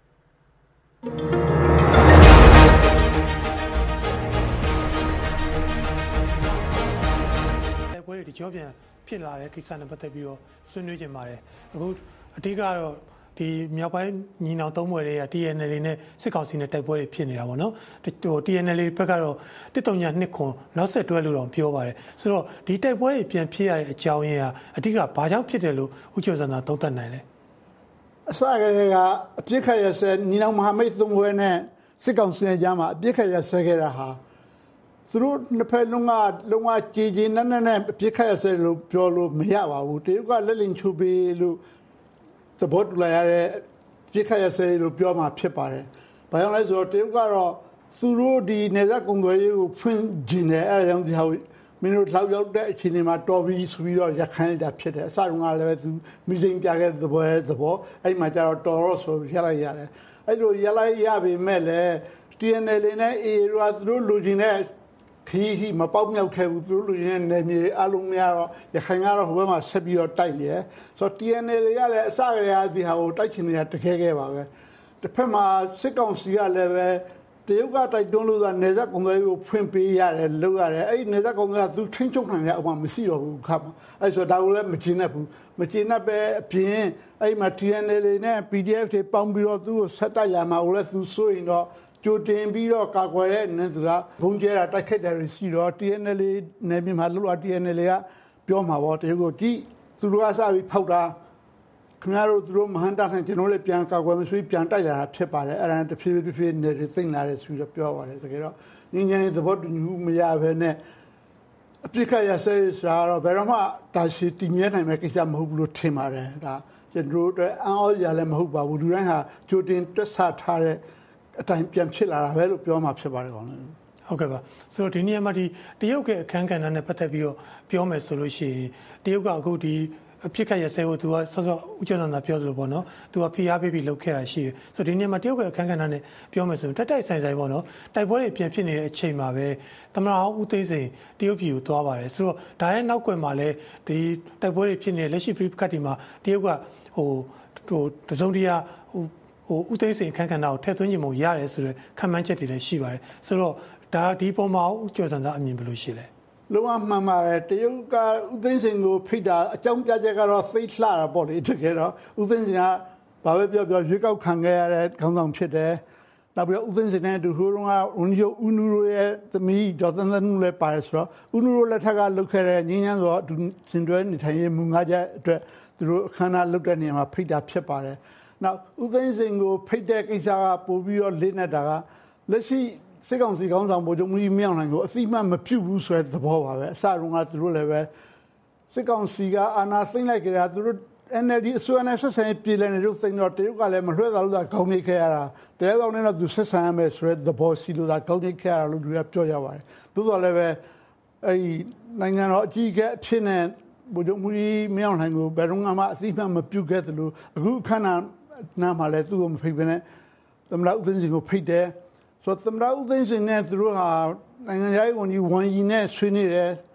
ပွဲတွေကြောပြန်ဖြစ်လာတဲ့ကိစ္စနဲ့ပတ်သက်ပြီးတော့ဆွေးနွေးကြပါတယ်အခုအဓိကတော့ဒီမြောက်ပိုင်းညီနောင်သုံးဘွယ်တွေက TNLA နဲ့စစ်ကောင်စီနဲ့တိုက်ပွဲတွေဖြစ်နေတာပေါ့နော်TNLA ဘက်ကတော့132ခွန်နောက်ဆက်တွဲလို့တော့ပြောပါတယ်ဆိုတော့ဒီတိုက်ပွဲတွေပြန်ဖြစ်ရတဲ့အကြောင်းရင်းကအဓိကဘာကြောင့်ဖြစ်တယ်လို့ဦးကျော်စံသာသုံးသပ်နိုင်လဲအစကတည်းကအပြစ်ခတ်ရဆဲညီနောင်မဟာမိတ်သုံးဘွယ်နဲ့စစ်ကောင်စီနဲ့ကြားမှာအပြစ်ခတ်ရဆဲခဲ့တာဟာသူတို့နှစ်ဖက်လုံးကကြည်ကြည်နက်နက်နဲ့အပြစ်ခတ်ရဆဲလို့ပြောလို့မရပါဘူးတရုတ်ကလက်လင်ချိုးပေးလို့သဘောတူလိုက်ရတဲ့ပြစ်ခတ်ရဆဲလို့ပြောမှဖြစ်ပါတယ်။ဘာကြောင့်လဲဆိုတော့တရုတ်ကတော့သူတို့ဒီနေဆက်ကုံသွဲရေးကိုဖွင့်ကျင်တယ်အဲဒါကြောင့်ဒီဟာမင်းတို့လောက်ရောက်တဲ့အခြေအနေမှာတော်ပြီးဆိုပြီးတော့ရခိုင်ကြဖြစ်တယ်။အစတုန်းကလည်းသူမိစိန်ပြခဲ့တဲ့သဘောအဲ့မှာကျတော့တော်တော့ဆိုရလိုက်ရတယ်။အဲ့လိုရလိုက်ရပေမဲ့လည်း TNLA နဲ့ AA တို့ကသူတို့လူချင်းတဲ့ခီးမပေါက်မြောက်ခဲ့ဘူးသူတို့လူချင်းတဲ့နယ်မြေအလုံးများတော့ရခိုင်ကတော့ဟိုဘက်မှာဆက်ပြီးတော့တိုက်နေတယ်ဆိုတော့ TNLA ကလည်းအစကတည်းကဒီဟာကိုတိုက်ချင်နေတာတကယ်ခဲ့ပါပဲတစ်ဖက်မှာစစ်ကောင်စီကလည်းပဲတရုတ်ကတိုက်တွန်းလို့ဆိုတာနေဆက်ကုံသွဲကိုဖွင့်ပေးရတယ်လုပ်ရတယ်အဲ့ဒီနေဆက်ကုံသွဲကသူထင်းချုပ်နိုင်တဲ့အမှမရှိတော့ဘူးခါမှာအဲ့ဆိုဒါကိုလည်းမကျင်းတတ်ဘူးမကျင်းတတ်ပဲအပြင်အဲ့မှာ TNLA နဲ့ PDF တွေပေါင်းပြီးတော့သူ့ကိုဆက်တိုက်လာမှာကိုလည်းသူစိုးရင်တော့ကြိုတင်ပြီးတော့ကာကွယ်တဲ့အနေနဲ့သူကဘုံကျဲတာတိုက်ခိုက်တယ်ရှိတော့ TNLA နယ်မြေမှာလို့ TNLA ကပြောမှာပေါ့တရုတ်ကိုကြည့်သူတို့ကစပြီးဖောက်တာခင်ဗျားတို့သူတို့မဟန်တာနဲ့ကျွန်တော်လည်းပြန်ကာကွယ်မဆွေးပြန်တိုက်လာတာဖြစ်ပါတယ်အဲ့ဒါနဲ့တဖြည်းဖြည်းနေသိမ့်လာတယ်ဆိုတော့ပြောပါတယ်တကယ်တော့ငင်းငင်းသဘောတူညီမှုမရဘဲနဲ့အပြစ်ခတ်ရဆဲဆိုတာတော့ဘယ်တော့မှတာရှိတည်မြဲနိုင်မယ့်ကိစ္စမဟုတ်ဘူးလို့ထင်ပါတယ်ဒါကျွန်တော်တို့အတွက်အံ့ဩရလည်းမဟုတ်ပါဘူးလူတိုင်းဟာကြိုတင်တွက်ဆထားတဲ့အတိုင်းပြန်ဖြစ်လာတာပဲလို့ပြောမှဖြစ်ပါတယ်ကောင်လည်းဟုတ်ကဲ့ပါဆိုတော့ဒီနေရာမှာဒီတရုတ်ရဲ့အခန်းကဏ္ဍနဲ့ပတ်သက်ပြီးတော့ပြောမယ်ဆိုလို့ရှိရင်တရုတ်ကအခုဒီအဖြစ်ခက်ရဆဲကိုသူကဆော့ဦးကျော်စံသာပြောသလိုပေါ့နော်သူကဖိအားပေးပြီးလုပ်ခဲ့တာရှိတယ်ဆိုတော့ဒီနေရာမှာတရုတ်ရဲ့အခန်းကဏ္ဍနဲ့ပြောမယ်ဆိုရင်တိုက်ဆိုင်ပေါ့နော်တိုက်ပွဲတွေပြန်ဖြစ်နေတဲ့အချိန်မှာပဲသမ္မတဟောင်းဦးသိန်းစိန်တရုတ်ပြည်ကိုသွားပါတယ်ဆိုတော့ဒါရဲ့နောက်ကွယ်မှာလည်းဒီတိုက်ပွဲတွေဖြစ်နေတဲ့လက်ရှိပြည်ကတ်တီမှာတရုတ်ကတစုံတရာဦးသိန်းစိန်အခန်းကဏ္ဍကိုထည့်သွင်းခြင်းမရတယ်ဆိုတော့ခံမှန်းချက်တွေလည်းရှိပါတယ်ဆိုတော့ဒါဒီပုံမှာဦးကျော်စံသာအမြင်ဘယ်လိုရှိလဲလုံးဝမှန်ပါတယ်တရုတ်ကဦးသိန်းစိန်ကိုဖိတ်တာအကြောင်းပြချက်ကတော့သိလှတာပေါ့လေတကယ်တော့ဦးသိန်းစိန်ကဘာပဲပြောရွေးကောက်ခံခဲ့ရတဲ့ခေါင်းဆောင်ဖြစ်တယ်နောက်ပြီးဦးသိန်းစိန်နဲ့ဒူဟိုးကဝန်ကြီးဦးနုရိုရဲ့သမီးဒေါ်သန်းသန်းနုလည်းပါတယ်ဆိုတော့ဦးနုရိုလက်ထက်ကလုပ်ခဲ့တဲ့ငင်းညမ်းဆိုတော့စင်တွဲနေထိုင်ရေးမူငါးချက်အတွက်သူတို့အခမ်းအနားလုပ်တဲ့နေရာမှာဖိတ်တာဖြစ်ပါတယ်နောက်ဦးသိန်းစိန်ကိုဖိတ်တဲ့ကိစ္စကပို့ပြီးတော့လေးနေတာကလက်ရှိစစ်ကောင်စီခေါင်းဆောင်ဗိုလ်ချုပ်ကြီးမြောက်နိုင်ကိုအသိမှတ်မပြုဘူးဆိုတဲ့သဘောပါပဲအစတုန်းကသူတို့လည်းပဲစစ်ကောင်စီကအာဏာသိမ်းလိုက်ကြတာသူတို့ NLD အစိုးရနဲ့ဆက်ဆံရေးပြည်လည်နေလို့သိမ်းတော့တရုတ်ကလည်းမလွှဲသာလို့သာကောင်းနေခဲ့ရတာတရားတော်နဲ့တော့သူဆက်ဆံရမယ်ဆိုတဲ့သဘောရှိလို့သာကောင်းနေခဲ့ရတာလို့သူကပြောကြပါတယ်သို့တော်လည်းပဲအဲဒီနိုင်ငံတော်အကြီးအကဲအဖြစ်နဲ့ဗိုလ်ချုပ်ကြီးမြောက်နိုင်ကိုဘယ်တော့မှအသိမှတ်မပြုခဲ့သလိုအခုခဏနားမှာလည်းသူ့ကိုမဖိတ်ဘဲနဲ့သမ္မတဦးသိန်းစိန်ကိုဖိတ်တယ်ဆိုတော့သမ္မတဦးသိန်းစိန်နဲ့သူတို့ဟာနိုင်ငံရေးဝန်ကြီးဝမ်ယီနဲ့ဆွေးနွေးတယ်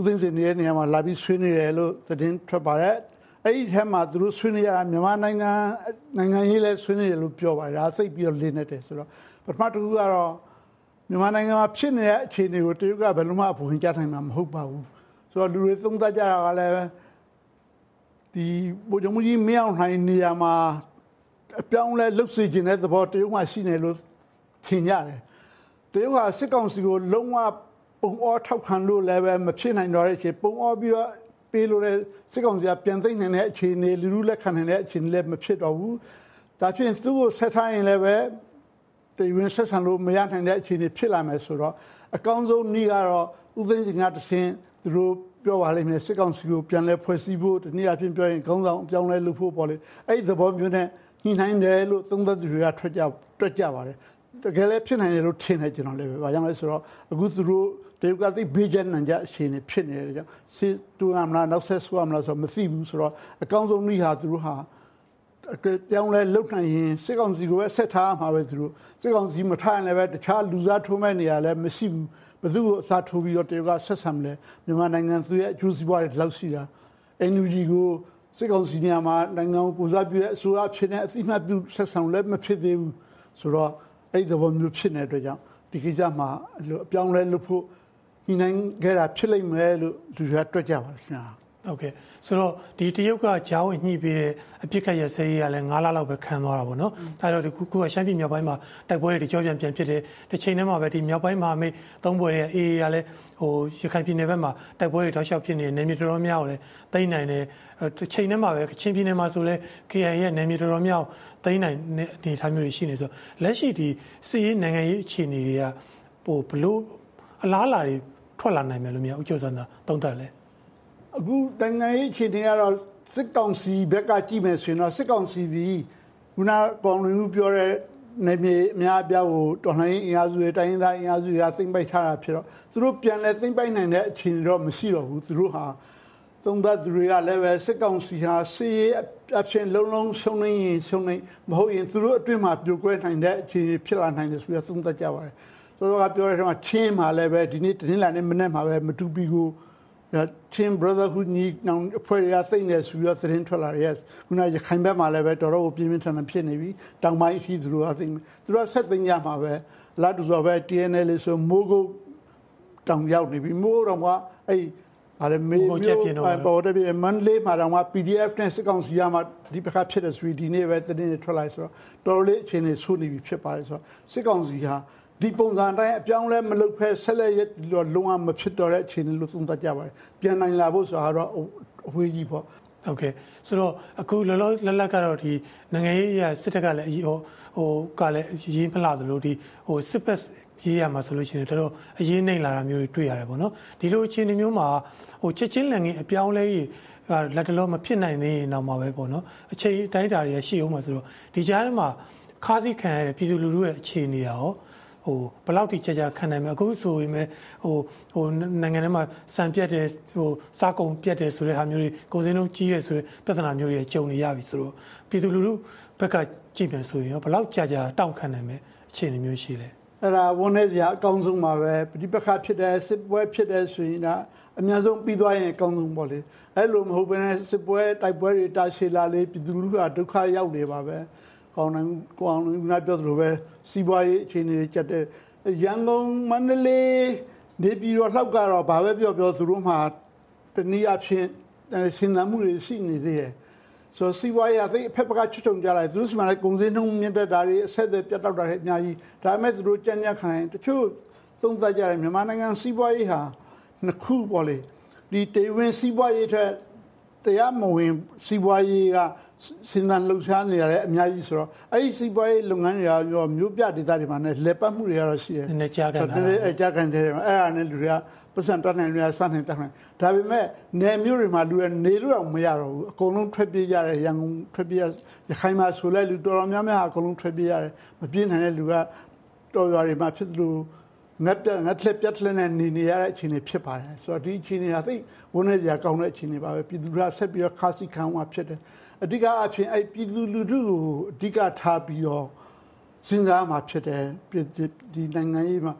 ဥသိမ်းစင်နေတဲ့နေရာမှာလာပြီးဆွေးနွေးတယ်လို့သတင်းထွက်ပါတယ်အဲ့ဒီထဲမှာသူတို့ဆွေးနွေးရတာမြန်မာနိုင်ငံရေးလဲဆွေးနွေးတယ်လို့ပြောပါတယ်ဒါသိပြီးတော့လေးနေတယ်ဆိုတော့ပထမတစ်ခုကတော့မြန်မာနိုင်ငံမှာဖြစ်နေတဲ့အခြေအနေကိုတရုတ်ကဘယ်လိုမှအဝင်ကြနိုင်မှာမဟုတ်ပါဘူးဆိုတော့လူတွေသုံးသပ်ကြတာကလည်းဒီဗိုလ်ချုပ်ကြီးမင်းအောင်လှိုင်နေရာမှာအပြောင်းလဲလှုပ်စေခြင်းတဲ့သဘောတရုတ်မှရှိနေလို့ထင်ကြတယ်တရုတ်ကစစ်ကောင်စီကိုလုံးဝပုံအောထောက်ခံလို့လည်းပဲမဖြစ်နိုင်တော့တဲ့အချိန်ပုံအောပြီးတော့ပေးလို့လည်းစစ်ကောင်စီကပြန်သိမ်းနိုင်တဲ့အခြေအနေလူလူလက်ခံနိုင်တဲ့အခြေအနေလည်းမဖြစ်တော့ဘူးဒါဖြင့်သူ့ကိုဆက်ထားရင်လည်းပဲတည်ဝင်ဆက်ဆံလို့မရနိုင်တဲ့အခြေအနေဖြစ်လာမယ်ဆိုတော့အကောင်းဆုံးနည်းကတော့ဥသိမ်းစင်ကတဆင့်သူတို့ပြောပါလိမ့်မယ်စစ်ကောင်စီကိုပြန်လဲဖွဲ့စည်းဖို့ဒီနေ့အပြင်ပြောရင်ခေါင်းဆောင်အပြောင်းလဲလုပ်ဖို့ပေါ့လေအဲ့ဒီသဘောမျိုးနဲ့ညှိနှိုင်းတယ်လို့သုံးသပ်သူတွေကတွက်ကြပါတယ်တကယ်လည်းဖြစ်နိုင်တယ်လို့ထင်တယ်ကျွန်တော်လည်းပဲ။ဘာကြောင့်လဲဆိုတော့အခုသူတို့တရုတ်ကသိဘေးကျနံကြအခြေအနေဖြစ်နေတယ်ကြောင့်စစ်တူရမလားနောက်ဆက်ဆွာမလားဆိုတော့မသိဘူးဆိုတော့အကောင်းဆုံးနည်းဟာသူတို့ဟာပြောင်းလဲလုတ်နိုင်ရင်စစ်ကောင်စီကိုပဲဆက်ထားမှာပဲသူတို့စစ်ကောင်စီမထားရင်လည်းပဲတခြားလူစားထိုးမဲ့နေရာလည်းမရှိဘူးဘယ်သူ့ကိုအစားထိုးပြီးတော့တရုတ်ကဆက်ဆံမလဲမြန်မာနိုင်ငံသူရဲ့အကျိုးစီးပွားတွေလောက်ရှိတာ NUG ကိုစစ်ကောင်စီနေရာမှာနိုင်ငံကိုစားပြုတဲ့အစိုးရဖြစ်နေအသိမှတ်ပြုဆက်ဆံလည်းမဖြစ်သေးဘူးဆိုတော့အဲ့ဒီသဘောမျိုးဖြစ်နေတဲ့အတွက်ကြောင့်ဒီကိစ္စမှာအပြောင်းလဲလုပ်ဖို့ညီနိုင်ခဲ့တာဖြစ်လိမ့်မယ်လို့လူတွေကတွက်ကြပါတယ်ခင်ဗျာโอเคဆိုတော့ဒီတရုတ်ကဂျားဝင်ညှိပေးတဲ့အပြစ်ခတ်ရစဲရေးကလည်း9လလောက်ပဲခံသွားတာပေါ့နော်အဲတော့ဒီခုကရှမ်းပြည်မြောက်ပိုင်းမှာတိုက်ပွဲတွေကြောပြန်ဖြစ်တယ်တစ်ချိန်တည်းမှာပဲဒီမြောက်ပိုင်းမှာမိတ်သုံးပွဲတွေအေးကလည်းဟိုရခိုင်ပြည်နယ်ဘက်မှာတိုက်ပွဲတွေတောက်လျှောက်ဖြစ်နေနေမြေတော်တော်များကိုလည်းသိမ်းနိုင်တယ်တစ်ချိန်တည်းမှာပဲချင်းပြည်နယ်မှာဆိုလဲ KIA ရဲ့နေမြေတော်တော်များသိမ်းနိုင်တဲ့အနေအထားမျိုးတွေရှိနေဆိုလက်ရှိဒီစစ်ရေးနိုင်ငံရေးအခြေအနေတွေကဟိုဘလို့အလားအလာတွေထွက်လာနိုင်မယ်လို့များဥကြိုစံသာသုံးသပ်လဲအခုနိုင်ငံရေးအခြေအနေကတော့စစ်ကောင်စီဘက်ကကြည့်မယ်ဆိုရင်တော့စစ်ကောင်စီဒီခုနကောင်လူပြောတဲ့နေမြေအများအပြားကိုတော်လှန်ရေးအင်အားစုတွေတိုင်းရင်းသားအင်အားစုတွေကသိမ့်ပိုက်ထားတာဖြစ်တော့သူတို့ပြန်လဲသိမ့်ပိုက်နိုင်တဲ့အခြေအနေတော့မရှိတော့ဘူးသူတို့ဟာသုံးသပ်သူတွေကလည်းပဲစစ်ကောင်စီဟာစီးရေးအဖြစ်လုံးရှုံနေရင်ရှုံနေမဟုတ်ရင်သူတို့အတွင်းမှာပြိုကွဲနိုင်တဲ့အခြေအနေဖြစ်လာနိုင်တယ်ဆိုပြီးသုံးသပ်ကြပါတယ်ဆိုတော့ပြောတဲ့ထဲမှာချင်းမှာလည်းပဲဒီနေ့တင်းလာနေမနေ့မှာပဲမတူပီကိုချင်း brotherhood ညီနောင်အဖွဲ့ရသိနေဆိုပြီးသတင်းထွက်လာတယ်ခုနရခိုင်ဘက်မှာလည်းပဲတော်တော်ပြင်းပြင်းထန်ထန်ဖြစ်နေပြီတောင်ပိုင်းအထိသူတို့အသိသူတို့ဆက်သိကြမှာပဲလာတူဆိုပဲ TNL ဆိုမိုးကုတ်တောင်ရောက်နေပြီမိုးတော့ကအဲ့ဘာလဲမေမျိုးပေါ်တယ်မန်လေးမှာတော့ PDF နဲ့စစ်ကောင်စီရမှာဒီပခါဖြစ်တဲ့ဆိုပြီးဒီနေ့ပဲသတင်းထွက်လာဆိုတော့တော်တော်လေးအခြေအနေဆိုးနေပြီဖြစ်ပါတယ်ဆိုတော့စစ်ကောင်စီဟာဒီပုံစံတိုင်းအပြောင်းလဲမလုပ်ဖဲဆက်လက်ရလုံးဝမဖြစ်တော့တဲ့အခြေအနေလို့သုံးသပ်ကြပါတယ်ပြန်နိုင်လာဖို့ဆိုတာတော့အဝေးကြီးပေါ့โอเคဆိုတော့အခုလောလောလတ်ကတော့ဒီနိုင်ငံရေးရစစ်တပ်ကလည်းဟိုကလည်းရေးမလာသလိုဒီဟိုစစ်ပတ်ရေးရမှာဆိုလို့ရှိရင်တော်အရေးနှိမ့်လာတာမျိုးတွေတွေ့ရတယ်ပေါ့နော်ဒီလိုအခြေအနေမျိုးမှာဟိုချက်ချင်းလန်ငင်းအပြောင်းလဲရေးလက်တလုံးမဖြစ်နိုင်သေးရင်တော့မှာပဲပေါ့နော်အချိန်တိုင်းတာတွေရှိအောင်မှာဆိုတော့ဒီကြားထဲမှာခါးစီခံရတဲ့ပြည်သူလူထုရဲ့အခြေအနေရောဟိုဘယ်လောက်ထိကြာခံနိုင်မလဲအခုဆိုရင်ဟိုနိုင်ငံထဲမှာစံပြတ်တယ်ဟိုစားကုန်ပြတ်တယ်ဆိုတဲ့ဟာမျိုးတွေကိုယ်စင်းလုံးကြီးတယ်ဆိုတဲ့ပြဿနာမျိုးတွေကြုံနေရပြီဆိုတော့ပြည်သူလူထုဘက်ကကြည့်ပြန်ဆိုရင်ဘယ်လောက်ကြာတောင့်ခံနိုင်မယ်အခြေအနေမျိုးရှိလဲအဲ့ဒါဝန်နေစရာအကောင်းဆုံးပါပဲဒီပခါဖြစ်တဲ့စစ်ပွဲဖြစ်တဲ့ဆိုရင်အများဆုံးပြီးသွားရင်အကောင်းဆုံးပေါ့လေအဲ့လိုမဟုတ်ဘဲနဲ့စစ်ပွဲတိုက်ပွဲတွေတာရှည်လာလေပြည်သူလူထုကဒုက္ခရောက်နေပါပဲကောင်းနိုင်ပြောသလိုပဲစီးပွားရေးအခြေအနေကျတဲ့ရန်ကုန်မန္တလေးနေပြည်တော်လောက်ကတော့ဘာပဲပြောသူတို့မှတနည်းအားဖြင့်ရှင်းသမှုတွေရှိနေသေးတယ်ဆိုစီးပွားရေးအသိအဖက်ပကချွတ်ချုံကြလိုက်သူတို့စမှလည်းကုန်စည်နှုန်းမြင့်တက်တာတွေအဆက်အသွယ်ပြတ်တောက်တာတွေအများကြီးဒါပေမဲ့သူတို့ကြမ်းကြမ်းခံရင်တချို့သုံးသပ်ကြတယ်မြန်မာနိုင်ငံစီးပွားရေးဟာနှစ်ခုပေါ့လေဒီတေဝင်စီးပွားရေးထက်တရားမဝင်စီးပွားရေးကစဉ်းစားလှုပ်ရှားနေရတယ်အများကြီးဆိုတော့အဲ့ဒီစီးပွားရေးလုပ်ငန်းတွေရောမျိုးပြဒေသတွေမှာလည်းလက်ပတ်မှုတွေကတော့ရှိတယ်နည်းနည်းကြားကန်တာအဲ့ကြားကန်တယ်အဲ့ဒါနဲ့လူတွေကပတ်စံတတ်နိုင်တယ်စနိုင်တတ်နိုင်ဒါပေမဲ့နယ်မျိုးတွေမှာလူတွေနေလို့တော့မရတော့ဘူးအကုန်လုံးထွက်ပြေးကြတယ်ရန်ကုန်ထွက်ပြေးရခိုင်မှာဆိုလဲလူတော်တော်များများအကုန်လုံးထွက်ပြေးရတယ်မပြေးနိုင်တဲ့လူကတော်ရွာတွေမှာဖြစ်သလိုငတ်လက်ပြတ်လက်နဲ့နေရတဲ့အခြေအနေဖြစ်ပါတယ်ဆိုတော့ဒီအခြေအနေဟာသိဝန်နေစရာကောင်းတဲ့အခြေအနေပါပဲပြည်သူတွေကဆက်ပြီးတော့ခါးစီခံမှာဖြစ်တယ်အဓိကအဖြစ်အဲ့ပြည်သူလူထုကိုအဓိကထားပြီးတော့စဉ်းစားမှာဖြစ်တယ်ဒီနိုင်ငံရေးမှာဒီ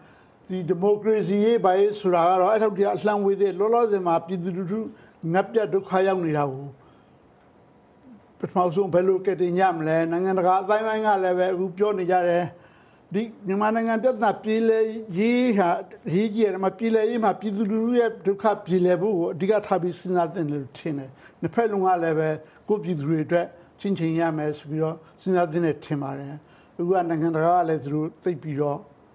democracy ရေးပါရေးဆိုတာကတော့အဲ့ထောက်တရားအလှမ်းဝေးတဲ့လောလောဆယ်မှာပြည်သူလူထုငတ်ပြတ်ဒုက္ခရောက်နေတာကိုပထမဆုံးဘယ်လိုကတည်ညမလဲနိုင်ငံတကာအတိုင်းပိုင်းကလည်းပဲအခုပြောနေကြတယ်ဒီမြန်မာနိုင်ငံပြဿနာပြည်လဲရေးဟာရေးကြီးတယ်မှာပြည်လဲရေးမှာပြည်သူလူထုရဲ့ဒုက္ခပြည်လဲဖို့ကိုအဓိကထားပြီးစဉ်းစားသင့်တယ်လို့ထင်တယ်နှစ်ဖက်လုံးကလည်းပဲကိုပြည်သူတွေအတွက်ချင်းချင်းရမယ်ဆိုပြီးတော့စဉ်းစားသင့်တယ်ထင်ပါတယ်အခုကနိုင်ငံတကာကလည်းသူတို့သိပြီးတော့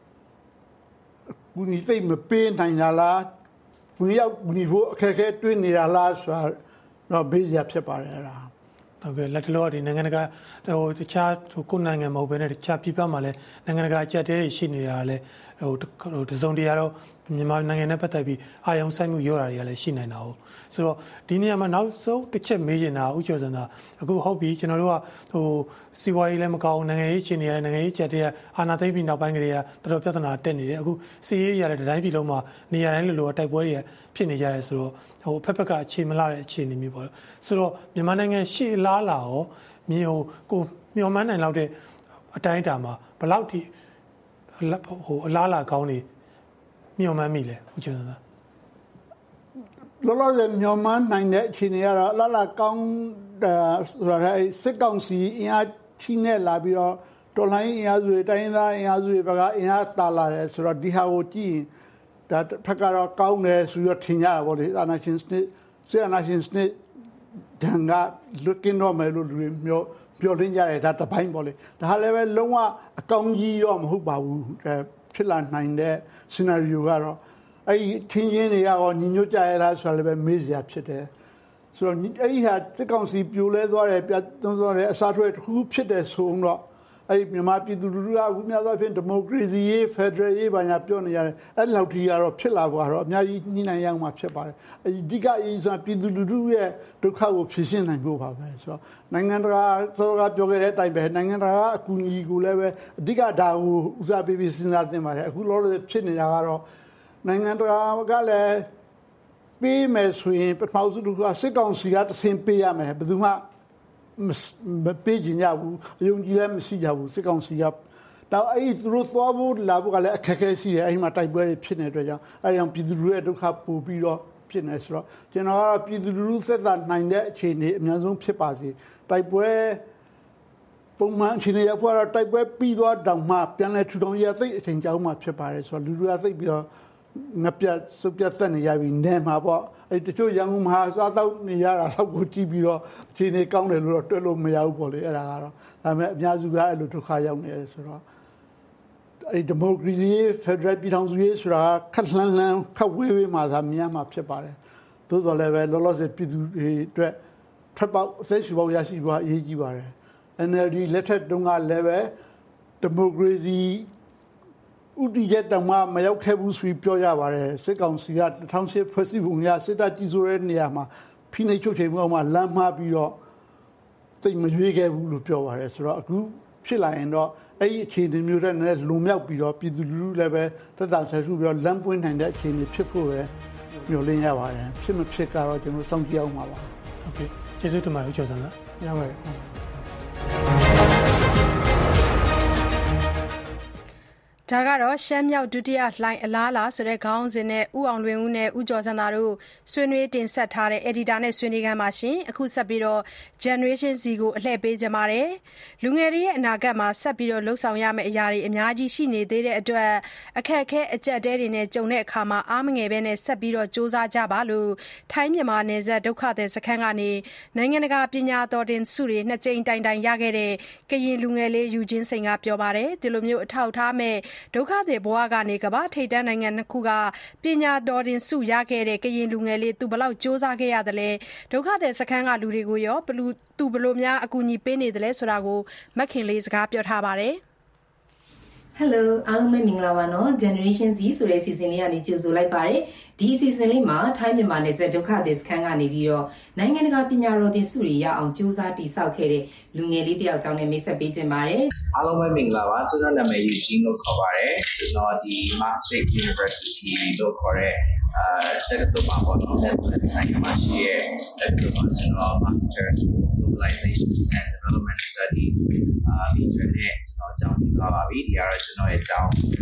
ဘူးနီသိမပေးနိုင်လားဘူးရောက်ဘူးနီဖို့အခက်အခဲတွေ့နေတာလားဆိုတော့ဘေးစရာဖြစ်ပါတယ်အဲ့ဒါဟုတ်ကဲ့လက်တလောဒီနိုင်ငံတကာတခြားကိုနိုင်ငံမဟုတ်ဘဲနဲ့တခြားပြည်ပမှာလည်းနိုင်ငံတကာအကြက်တဲတွေရှိနေတာလည်းတစုံတရာတော့မြန်မာနိုင်ငံနဲ့ပတ်သက်ပြီးအာရုံစိုက်မှုရောတာတွေကလည်းရှိနိုင်တာဟုတ်ဆိုတော့ဒီနေရာမှာနောက်ဆုံးတစ်ချက်မေးချင်တာဥကျော်စံသာအခုဟုတ်ပြီကျွန်တော်တို့ကစီးပွားရေးလည်းမကောင်းနိုင်ငံရေးအခြေအနေနဲ့နိုင်ငံရေးကြက်တဲအာဏာသိမ်းပြီးနောက်ပိုင်းကလေးကတော်တော်ပြဿနာတက်နေတယ်အခုစီးရေးရတဲ့တိုင်းပြည်လုံးမှာနေရာတိုင်းလိုလိုတိုက်ပွဲတွေဖြစ်နေကြတယ်ဆိုတော့ဖက်ဖက်ကအခြေမလာတဲ့အခြေအနေမျိုးပေါ့ဆိုတော့မြန်မာနိုင်ငံရှေ့လားလာရောမြေကိုမျှော်မှန်းနိုင်လောက်တဲ့အတိုင်းအတာမှာဘယ်လောက်ထိအလားလာကောင်းနေမျှော်မှန်းမိလဲဦးကျော်စံသာလောလောဆယ်မျှော်မှန်းနိုင်တဲ့အခြေအနေကတော့အလားလာကောင်းဆိုတာစစ်ကောင်စီအင်အားကြီးနဲ့လာပြီးတော့တော်လှန်ရေးအင်အားစုတွေတိုင်းသားအင်အားစုတွေဘက်ကအင်အားတာလာတယ်ဆိုတော့ဒီဟာကိုကြည့်ရင်ဒါဖက်ကတော့ကောင်းတယ်ဆိုတော့ထင်ကြတာပေါ့လေအာနာရှင်စနစ်ဆီအာနာရှင်စနစ်ဒဏ်ကလွတ်ကင်းတော့မယ်လို့လူတွေပြောလင်းကြတယ်ဒါတစ်ပိုင်းပေါ့လေဒါလည်းပဲလုံးဝအကောင်းကြီးတော့မဟုတ်ပါဘူးဖြစ်လာနိုင်တဲ့ scenario ကတော့အဲ့ဒီထင်းချင်းတွေကတော့ညီညွတ်ကြရလားဆိုတာလည်းပဲမေးစရာဖြစ်တယ်ဆိုတော့အဲ့ဒီဟာစစ်ကောင်စီပြိုလဲသွားတယ်ပြတ်သွန်းသွားတယ်အစားထိုးတစ်ခုဖြစ်တယ်ဆိုတော့အဲ့ဒီမြန်မာပြည်သူလူထုကအခုများသောအားဖြင့်ဒီမိုကရေစီရေးဖက်ဒရယ်ရေးဘာညာပြောနေရတယ်အဲ့လောက်ထိကတော့ဖြစ်လာဖို့ကတော့အများကြီးညှိနှိုင်းရအောင်မှာဖြစ်ပါတယ်အဓိကအရေးဆိုတာပြည်သူလူထုရဲ့ဒုက္ခကိုဖြေရှင်းနိုင်ဖို့ပါပဲဆိုတော့နိုင်ငံတကာသောကပြောခဲ့တဲ့အတိုင်းပဲနိုင်ငံတကာအကူအညီကိုလည်းပဲအဓိကဒါကိုဦးစားပေးပြီးစဉ်းစားသင့်ပါတယ်အခုလောလောဆယ်ဖြစ်နေတာကတော့နိုင်ငံတကာကလည်းပေးမယ်ဆိုရင်ပထမဆုံးကစစ်ကောင်စီကတဆင့်ပေးရမယ်ဘယ်သူမှမပေးကြဘူးအယုံကြည်လည်းမရှိကြဘူးစစ်ကောင်စီကတော့အဲ့ဒီသူတို့သွားဖို့လာဖို့ကလည်းအခက်အခဲရှိတယ်အဲ့ဒီမှာတိုက်ပွဲတွေဖြစ်နေတဲ့အတွက်ကြောင့်အဲ့ဒီအောင်ပြည်သူလူရဲ့ဒုက္ခပိုပြီးတော့ဖြစ်နေဆိုတော့ကျွန်တော်ကတော့ပြည်သူလူသက်သာနိုင်တဲ့အခြေအနေအများဆုံးဖြစ်ပါစေတိုက်ပွဲပုံမှန်အခြေအနေရောက်တော့တိုက်ပွဲပြီးသွားတောင်မှပြန်လဲထူထောင်ရသိအချိန်ကြောင်းမှဖြစ်ပါတယ်ဆိုတော့လူတွေကသိပြီးတော့ငပြတ်စုပ်ပြတ်သက်နေရပြီနေမှာပေါ့အဲ့တချို့ရန်ကုန်မှာစားတော့နေရတာတော့ကိုကြည့်ပြီးတော့အခြေအနေကောင်းတယ်လို့တော့တွက်လို့မရဘူးပေါ့လေအဲ့ဒါကတော့ဒါပေမဲ့အများစုကအဲ့လိုဒုက္ခရောက်နေတယ်ဆိုတော့အဲ့ဒီမိုကရေစီဖက်ဒရယ်ပြည်ထောင်စုရေးဆိုတာခက်လှမ်းလှမ်းခက်ဝေးဝေးမှာသာမြင်မှာဖြစ်ပါတယ်သို့တော်လည်းပဲလောလောဆယ်ပြည်သူတွေအတွက်ထပ်ပေါက်အသက်ရှူပေါက်ရရှိဖို့အရေးကြီးပါတယ် NLD လက်ထက်တုန်းကလည်းပဲဒီမိုကရေစီဥတီချက်တောင်မှမရောက်ခဲ့ဘူးဆိုပြီးပြောရပါတယ်စစ်ကောင်စီက2008ဖွဲ့စည်းပုံရစစ်တပ်ကြီးစိုးတဲ့နေရာမှာဖိနှိပ်ချုပ်ချယ်မှုအောင်မှလမ်းမှားပြီးတော့တိတ်မရွေးခဲ့ဘူးလို့ပြောပါတယ်ဆိုတော့အခုဖြစ်လာရင်တော့အဲ့ဒီအခြေအနေမျိုးတွေနဲ့လုံမြောက်ပြီးတော့ပြည်သူလူထုလည်းပဲသက်သာဆက်စုပြီးတော့လမ်းပွင့်နိုင်တဲ့အခြေအနေဖြစ်ဖို့ပဲမျှော်လင့်ရပါတယ်ဖြစ်မဖြစ်ကတော့ကျွန်တော်စောင့်ကြည့်အောင်ပါပါโอเคကျေးဇူးတင်ပါတယ်ဦးကျော်စံလားရပါတယ်ဒါကတော့ရှမ်းမြောက်ဒုတိယလှိုင်းအလားလာဆိုတဲ့ခေါင်းစဉ်နဲ့ဦးအောင်လွင်ဦးနဲ့ဦးကျော်စံသာတို့ဆွေးနွေးတင်ဆက်ထားတဲ့ editor နဲ့ဆွေးနွေးခန်းမှာရှင်အခုဆက်ပြီးတော့ generation Z ကိုအလှည့်ပေးကြပါတယ်လူငယ်တွေရဲ့အနာဂတ်မှာဆက်ပြီးတော့လှုပ်ဆောင်ရမယ့်အရာတွေအများကြီးရှိနေသေးတဲ့အတွက်အခက်အခဲအကျက်တဲတွေနဲ့ကြုံတဲ့အခါမှာအားမငယ်ပဲနဲ့ဆက်ပြီးတော့စူးစမ်းကြပါလို့ထိုင်းမြန်မာနယ်စပ်ဒုက္ခသည်စခန်းကနေနိုင်ငံတကာပညာတော်တင်ဆုတွေနှစ်ကြိမ်တိုင်ရခဲ့တဲ့ကရင်လူငယ်လေးယူချင်းစိန်ကပြောပါတယ်ဒီလိုမျိုးအထောက်ထားမဲ့ဒုက္ခသည်ဘဝကနေကမ္ဘာထိပ်တန်းနိုင်ငံနှစ်ခုကပညာတော်တင်ဆုရခဲ့တဲ့ကရင်လူငယ်လေးသူဘလောက်စူးစမ်းခဲ့ရတယ်လဲဒုက္ခသည်စခန်းကလူတွေကိုရောသူဘလို့များအကူအညီပေးနေတယ်လဲဆိုတာကိုမခင်လေးစကားပြောထားပါတယ် Hello အားလုံးပဲမင်္ဂလာပါနော် Generation Z ဆိုတဲ့ season လေးကနေကြိုဆိုလိုက်ပါတယ်ဒီ season လေးမှာထိုင်းမြန်မာနယ်စပ်ဒုက္ခသည်စခန်းကနေပြီးတော့နိုင်ငံတကာပညာတော်သင်ဆုတွေရအောင်စူးစမ်းတည်ဆောက်ခဲ့တဲ့လူငယ်လေးတယောက်ကြောင့်လည်းမိတ်ဆက်ပေးခြင်းပါတယ်အားလုံးပဲမင်္ဂလာပါကျွန်တော်နာမည် Eugene လို့ခေါ်ပါတယ်ကျွန်တော်ဒီ Maastricht University လို့ခေါ်တဲ့တက္ကသိုလ်မှာပေါ့နော် Netherlands နိုင်ငံမှာရှိတဲ့တက္ကသိုလ်မှာကျွန်တော် Master Globalization and Development Studies ဒီကျွမ်းနဲ့ကျွန်တော်ကျောင်းပြီးသွားပါပြီဒီကတော့ကျွန်တော်ရဲ့ကျောင်းဟော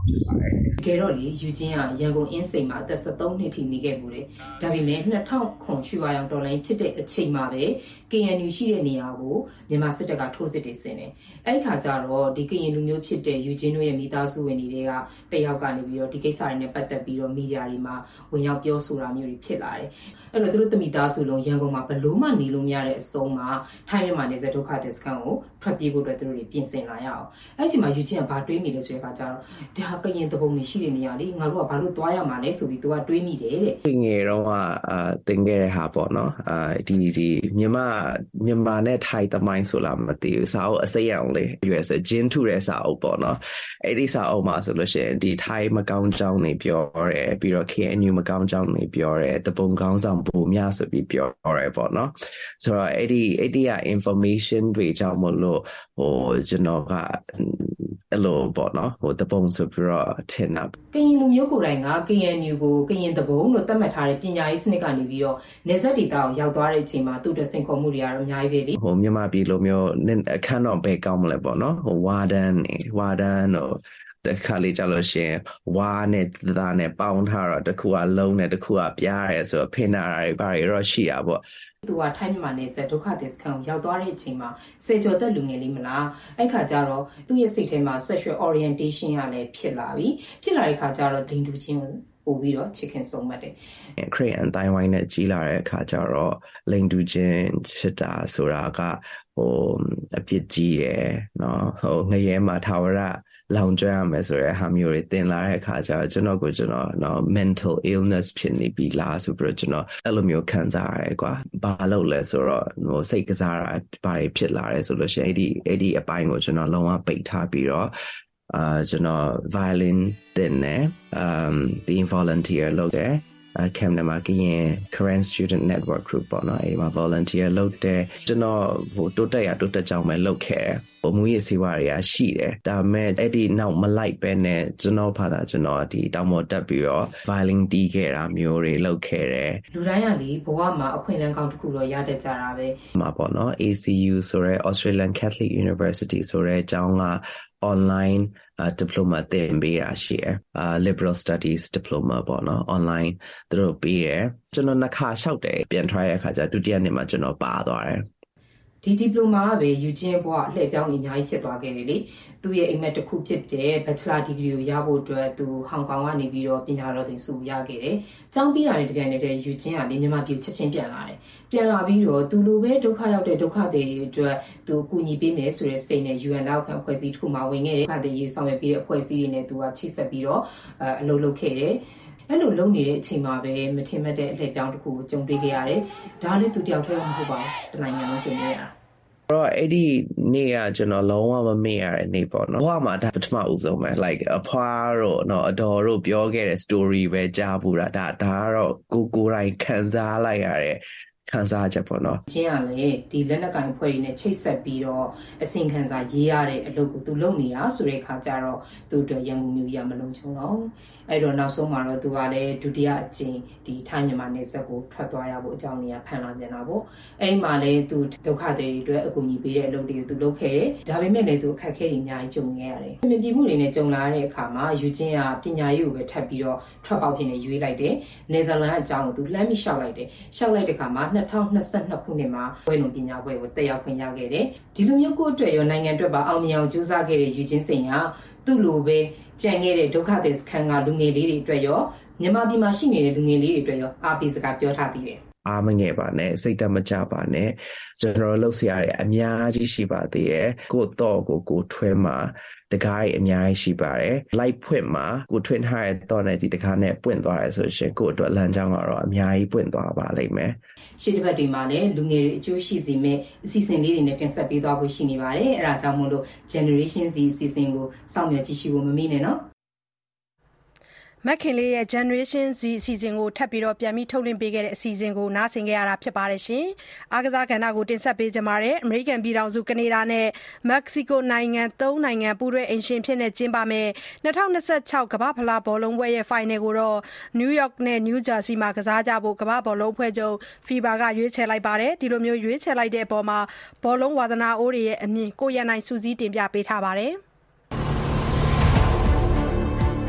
ဖြစ်ပါတယ်တကယ်တော့လေယူဂျင်းကရန်ကုန်အင်းစိန်မှာအသက်73နှစ်ထိနေခဲ့ဘူးလေဒါပေမဲ့2000ရွှေဝါရောင်တော်လိုင်းဖြစ်တဲ့အချိန်မှာပဲ KNU ရှိတဲ့နေရာကိုမြန်မာစစ်တပ်ကထိုးစစ်တွေဆင်တယ်အဲ့ဒီခါကျတော့ဒီကရင်လူမျိုးဖြစ်တဲ့ယူဂျင်းတို့ရဲ့မိသားစုဝင်တွေကတယောက်ကနေပြီးတော့ဒီကိစ္စတွေနဲ့ပတ်သက်ပြီးတော့မီဒီယာတွေမှာဝင်ရောက်ပြောဆိုတာမျိုးတွေဖြစ်လာတယ်အဲ့တော့သူတို့တမိသားစုလုံးရန်ကုန်မှာဘလို့မှနေလို့မရတဲ့အဆုံးမှာထိုင်းမြန်မာနယ်စပ်ဒုက္ခသည်စခန်းကိုထွက်ပြေးဖို့အတွက်သူတို့တွေပြင်ဆင်လာရအောင်အဲ့ဒီမှာယူဂျင်းကဘာတွေးမိလဲဆိုတဲ့အခါကျတော့ဒါကရင်တပုံတွေရှိတဲ့နေရာလေးငါတို့ကဘာလို့သွားရမှာလဲဆိုပြီးသူကတွေးမိတယ်တဲ့ငယ်တော့သင်ခဲ့တဲ့ဟာပေါ့နော်ဒီမြန်မာနဲ့ထိုင်းသမိုင်းဆိုလားမသိဘူးစာအုပ်အစိမ်းအောင်လေးရွယ်စဂျင်းထုတဲ့စာအုပ်ပေါ့နော်အဲ့ဒီစာအုပ်မှာဆိုလို့ရှိရင်ဒီထိုင်းမကောင်းကြောင်းနေပြောတယ်ပြီးတော့ KNU မကောင်းကြောင်းနေပြောတယ်တပုံကောင်းဆောင်ပုံများဆိုပြီးပြောတယ်ပေါ့နော်ဆိုတော့အဲ့ဒီက information တွေကြောင့်မလို့ကျွန်တော်ကအဲ့လိုပေါ့နော်တပုံဆိုပြီးတော့ထင်တာကရင်လူမျိုးကိုယ်တိုင်က KNU ကိုကရင်တပုံလို့သတ်မှတ်ထားတဲ့ပညာရေးစနစ်ကနေပြီးတော့နေဆက်ဒေတာကိုရောက်သွားတဲ့အချိန်မှာသူ့အတွက်စိန်ခေါ်မှုတွေကတော့အများကြီးပဲလေမြန်မာပြည်လိုမျိုးအခန်းတော့ဘယ်ကောင်းမလဲပေါ့နော်ဝါဒန်တို့တခါလေးကြလို့ရှိရင်ဝါနဲ့သားနဲ့ပေါင်းထားတော့တစ်ခုကလုံးနဲ့တစ်ခုကပြားရဲဆိုတော့ဖိနာတွေဘာတွေတော့ရှိတာပေါ့သူကထိုင်းမြန်မာနယ်စပ်ဒုက္ခသည်စခန်းကိုရောက်သွားတဲ့အချိန်မှာစေကျော်သက်လူငယ်လေးမလားအဲ့ခါကျတော့သူ့ရဲ့စိတ်ထဲမှာ sexual orientation ကလည်းဖြစ်လာတဲ့ခါကျတော့ဒိန်တူချင်းကိုပို့ပြီးတော့ချစ်ခင်ဆုံးမှတ်တယ်ခရစ်ယာန်တိုင်းဝိုင်းနဲ့ကြီးလာတဲ့အခါကျတော့လိန်တူချင်းချစ်တာဆိုတာကအပြစ်ကြီးတယ်နော်ငရဲမှာထာဝရလောင်ကျွမ်းရမယ်ဆိုတဲ့ဟာမျိုးတွေသင်လာတဲ့အခါကျတော့ကျွန်တော် mental illness ဖြစ်နေပြီလားဆိုပြီးတော့ကျွန်တော်အဲ့လိုမျိုးခံစားရတယ်ကွာဘာလို့လဲဆိုတော့စိတ်ကစားတာဘာတွေဖြစ်လာလဲဆိုလို့ရှိရင်အဲ့ဒီအပိုင်းကိုကျွန်တော်လုံးဝပိတ်ထားပြီးတော့ကျွန်တော် violin သင်တယ်being volunteer လုပ်တယ်camp မှာကရင် current student network group ပေါ့နော်အဲ့မှာ volunteer လုပ်တယ်ကျွန်တော်တိုးတက်ကြောင်းပဲလုပ်ခဲ့တယ်မူရေးစီဝါတွေကရှိတယ်ဒါပေမဲ့အဲ့ဒီနောက်မလိုက်ပဲနဲ့ကျွန်တော်ဘာသာကျွန်တော်ဒီတောင်ပေါ်တက်ပြီးတော့ violin တီးခဲ့တာမျိုးတွေလုပ်ခဲ့တယ်လူတိုင်းကလေဘဝမှာအခွင့်အလမ်းကောင်းတစ်ခုတော့ရတတ်ကြတာပဲမှာပေါ့နော် ACU ဆိုရဲ Australian Catholic University ဆိုရဲအကြောင်းကonline diploma သင်ပေးရရှိရယ် liberal studies diploma ပေါ့နော် online သူတို့ပေးရယ်ကျွန်တော်နှစ်ခါလျှောက်တယ်ပြန်ထွက်ရတဲ့အခါကျဒုတိယနှစ်မှာကျွန်တော်ပါသွားတယ်ဒီဒီပလိုမာကပဲယူဂျင်းဘွားအလှည့်ပြောင်းနေအများကြီးဖြစ်သွားခဲ့တယ်လေသူ့ရဲ့အိမ်မက်တစ်ခုဖြစ်တဲ့ Bachelor Degree ကိုရဖို့အတွက်သူဟောင်ကောင်ကနေပြီးတော့ပညာတော်သင်ဆုရခဲ့တယ်။ကျောင်းပြီးတာနဲ့တပြိုင်နက်တည်းယူဂျင်းကလေမြန်မာပြည်ချက်ချင်းပြန်လာတယ်။ပြန်လာပြီးတော့သူလိုပဲဒုက္ခရောက်တဲ့ဒုက္ခသည်တွေအတွက်သူအကူအညီပေးမယ်ဆိုတဲ့စိတ်နဲ့ UN လောက်ခံအဖွဲ့အစည်းတစ်ခုမှဝင်ခဲ့တဲ့ဒုက္ခသည်ရေးဆောင်ရွက်ပြီးတဲ့အဖွဲ့အစည်းတွေနဲ့သူကချိတ်ဆက်ပြီးတော့အလုပ်လုပ်ခဲ့တယ်။အဲ့လိုလုပ်နေတဲ့အချိန်မှာပဲမထင်မှတ်တဲ့အလှည့်ပြောင်းတစ်ခုကိုကြုံတွေ့ခဲ့ရတယ်။ဒါလည်းသူတယောက်တည်းမဟုတ်ပါဘူး။တနိုင်ငံလုံးကြုံတွေ့ရတာတော့အဲ့ဒီနေ့ကကျွန်တော်လုံးဝမမေ့ရတဲ့နေ့ပေါ့နော်ဘဝမှာဒါပထမဦးဆုံးပဲ like အဖွားတို့နော်အတော်တို့ပြောခဲ့တဲ့ story ပဲကြားဘူးတာဒါကတော့ကိုယ်တိုင်ခံစားလိုက်ရတဲ့ခံစားချက်ပေါ့နော်ကျင်းရလေဒီလက်နက်ကင်ဖွဲ့တွေနဲ့ချိတ်ဆက်ပြီးတော့အစင်ခံစားရေးရတဲ့အလုပ်ကိုသူလုပ်နေတာဆိုတဲ့ခါကျတော့သူ့အတွက်ရန်ကုန်မြို့ကြီးကမလုံခြုံတော့အဲ့တော့နောက်ဆုံးမှာတော့သူကလည်းဒုတိယအကြိမ်ဒီထိုင်းမြန်မာနယ်စပ်ကိုထွက်သွားရဖို့အကြောင်းကြီးဖန်လာကြတာပေါ့အဲ့ဒီမှာလည်းသူဒုက္ခသည်တွေအတွက်အကူအညီပေးတဲ့အလုပ်တွေကိုသူလုပ်ခဲ့တယ်ဒါပေမဲ့လည်းသူအခက်အခဲတွေအများကြီးကြုံခဲ့ရတယ်။ပြည်မှုတွေနဲ့ကြုံလာတဲ့အခါမှာယူချင်းကပညာရေးကိုပဲထပ်ပြီးတော့ထွက်ပေါက်ဖြစ်နေရွေးလိုက်တယ်။နယ်သာလန်အကြောင်းကိုသူလှမ်းပြီးရှောက်လိုက်တယ်။ရှောက်လိုက်တဲ့အခါမှာ2022ခုနှစ်မှာဘွဲ့လွန်ပညာပွဲကိုတက်ရောက်ခွင့်ရခဲ့တယ်။ဒီလိုမျိုးကိုအတွက်ရောနိုင်ငံအတွက်ပါအောင်မြင်အောင်ကြိုးစားခဲ့တဲ့ယူချင်းစိန်ကသူ့လိုပဲကြံခဲ့တဲ့ဒုက္ခသည်စခန်းကလူငယ်လေးတွေအတွက်ရောမြန်မာပြည်မှာရှိနေတဲ့လူငယ်လေးတွေအတွက်ရောအားပေးစကားပြောထားသေးတယ်အားမငယ်ပါနဲ့စိတ်တမကြပါနဲ့ကျွန်တော်လှုပ်ရှားရအများကြီးရှိပါသေးတယ်ကိုတော့ကိုထွဲမှာတကားကြီးအများကြီးရှိပါတယ်လိုက်ဖွင့်မှာကိုထွင်းထားတဲ့တော့နဲ့ဒီတကားနဲ့ပွင့်သွားရဲဆိုရှင်ကိုအတွက်လမ်းကြောင်းကတော့အများကြီးပွင့်သွားပါလိမ့်မယ်ရှေ့တစ်ပတ်တွေမှာလည်းလူငယ်တွေအကျိုးရှိစေမယ့်အစီအစဉ်လေးတွေနဲ့တင်ဆက်ပေးသွားဖို့ရှိနေပါတယ်အဲဒါကြောင့်မို့လို့ Generation Z အစီအစဉ်ကိုစောင့်မျှော်ကြည့်ရှုဖို့မမေ့နဲ့နော်မက်ခင်လေးရဲ့ Generation Z အစီအစဉ်ကိုထပ်ပြီးတော့ပြန်ပြီးထုတ်လွှင့်ပေးခဲ့တဲ့အစီအစဉ်ကိုနားဆင်ခဲ့ရတာဖြစ်ပါတယ်ရှင်။အားကစားကဏ္ဍကိုတင်ဆက်ပေးကြပါမယ်။အမေရိကန်ပြည်ထောင်စုကနေဒါနဲ့မက္ကဆီကိုနိုင်ငံ၃နိုင်ငံပူးတွဲအိမ်ရှင်ဖြစ်နေကျင်းပမယ်2026ကမ္ဘာ့ဖလားဘောလုံးပွဲရဲ့ final ကိုတော့ New York နဲ့ New Jersey မှာကစားကြဖို့ကမ္ဘာ့ဘောလုံးအဖွဲ့ချုပ် FIBA ကရွေးချယ်လိုက်ပါတယ်။ဒီလိုမျိုးရွေးချယ်လိုက်တဲ့အပေါ်မှာဘောလုံးဝါသနာအိုးတွေရဲ့အမြင်ကိုရန်နိုင်စူးစီးတင်ပြပေးထားပါတယ်။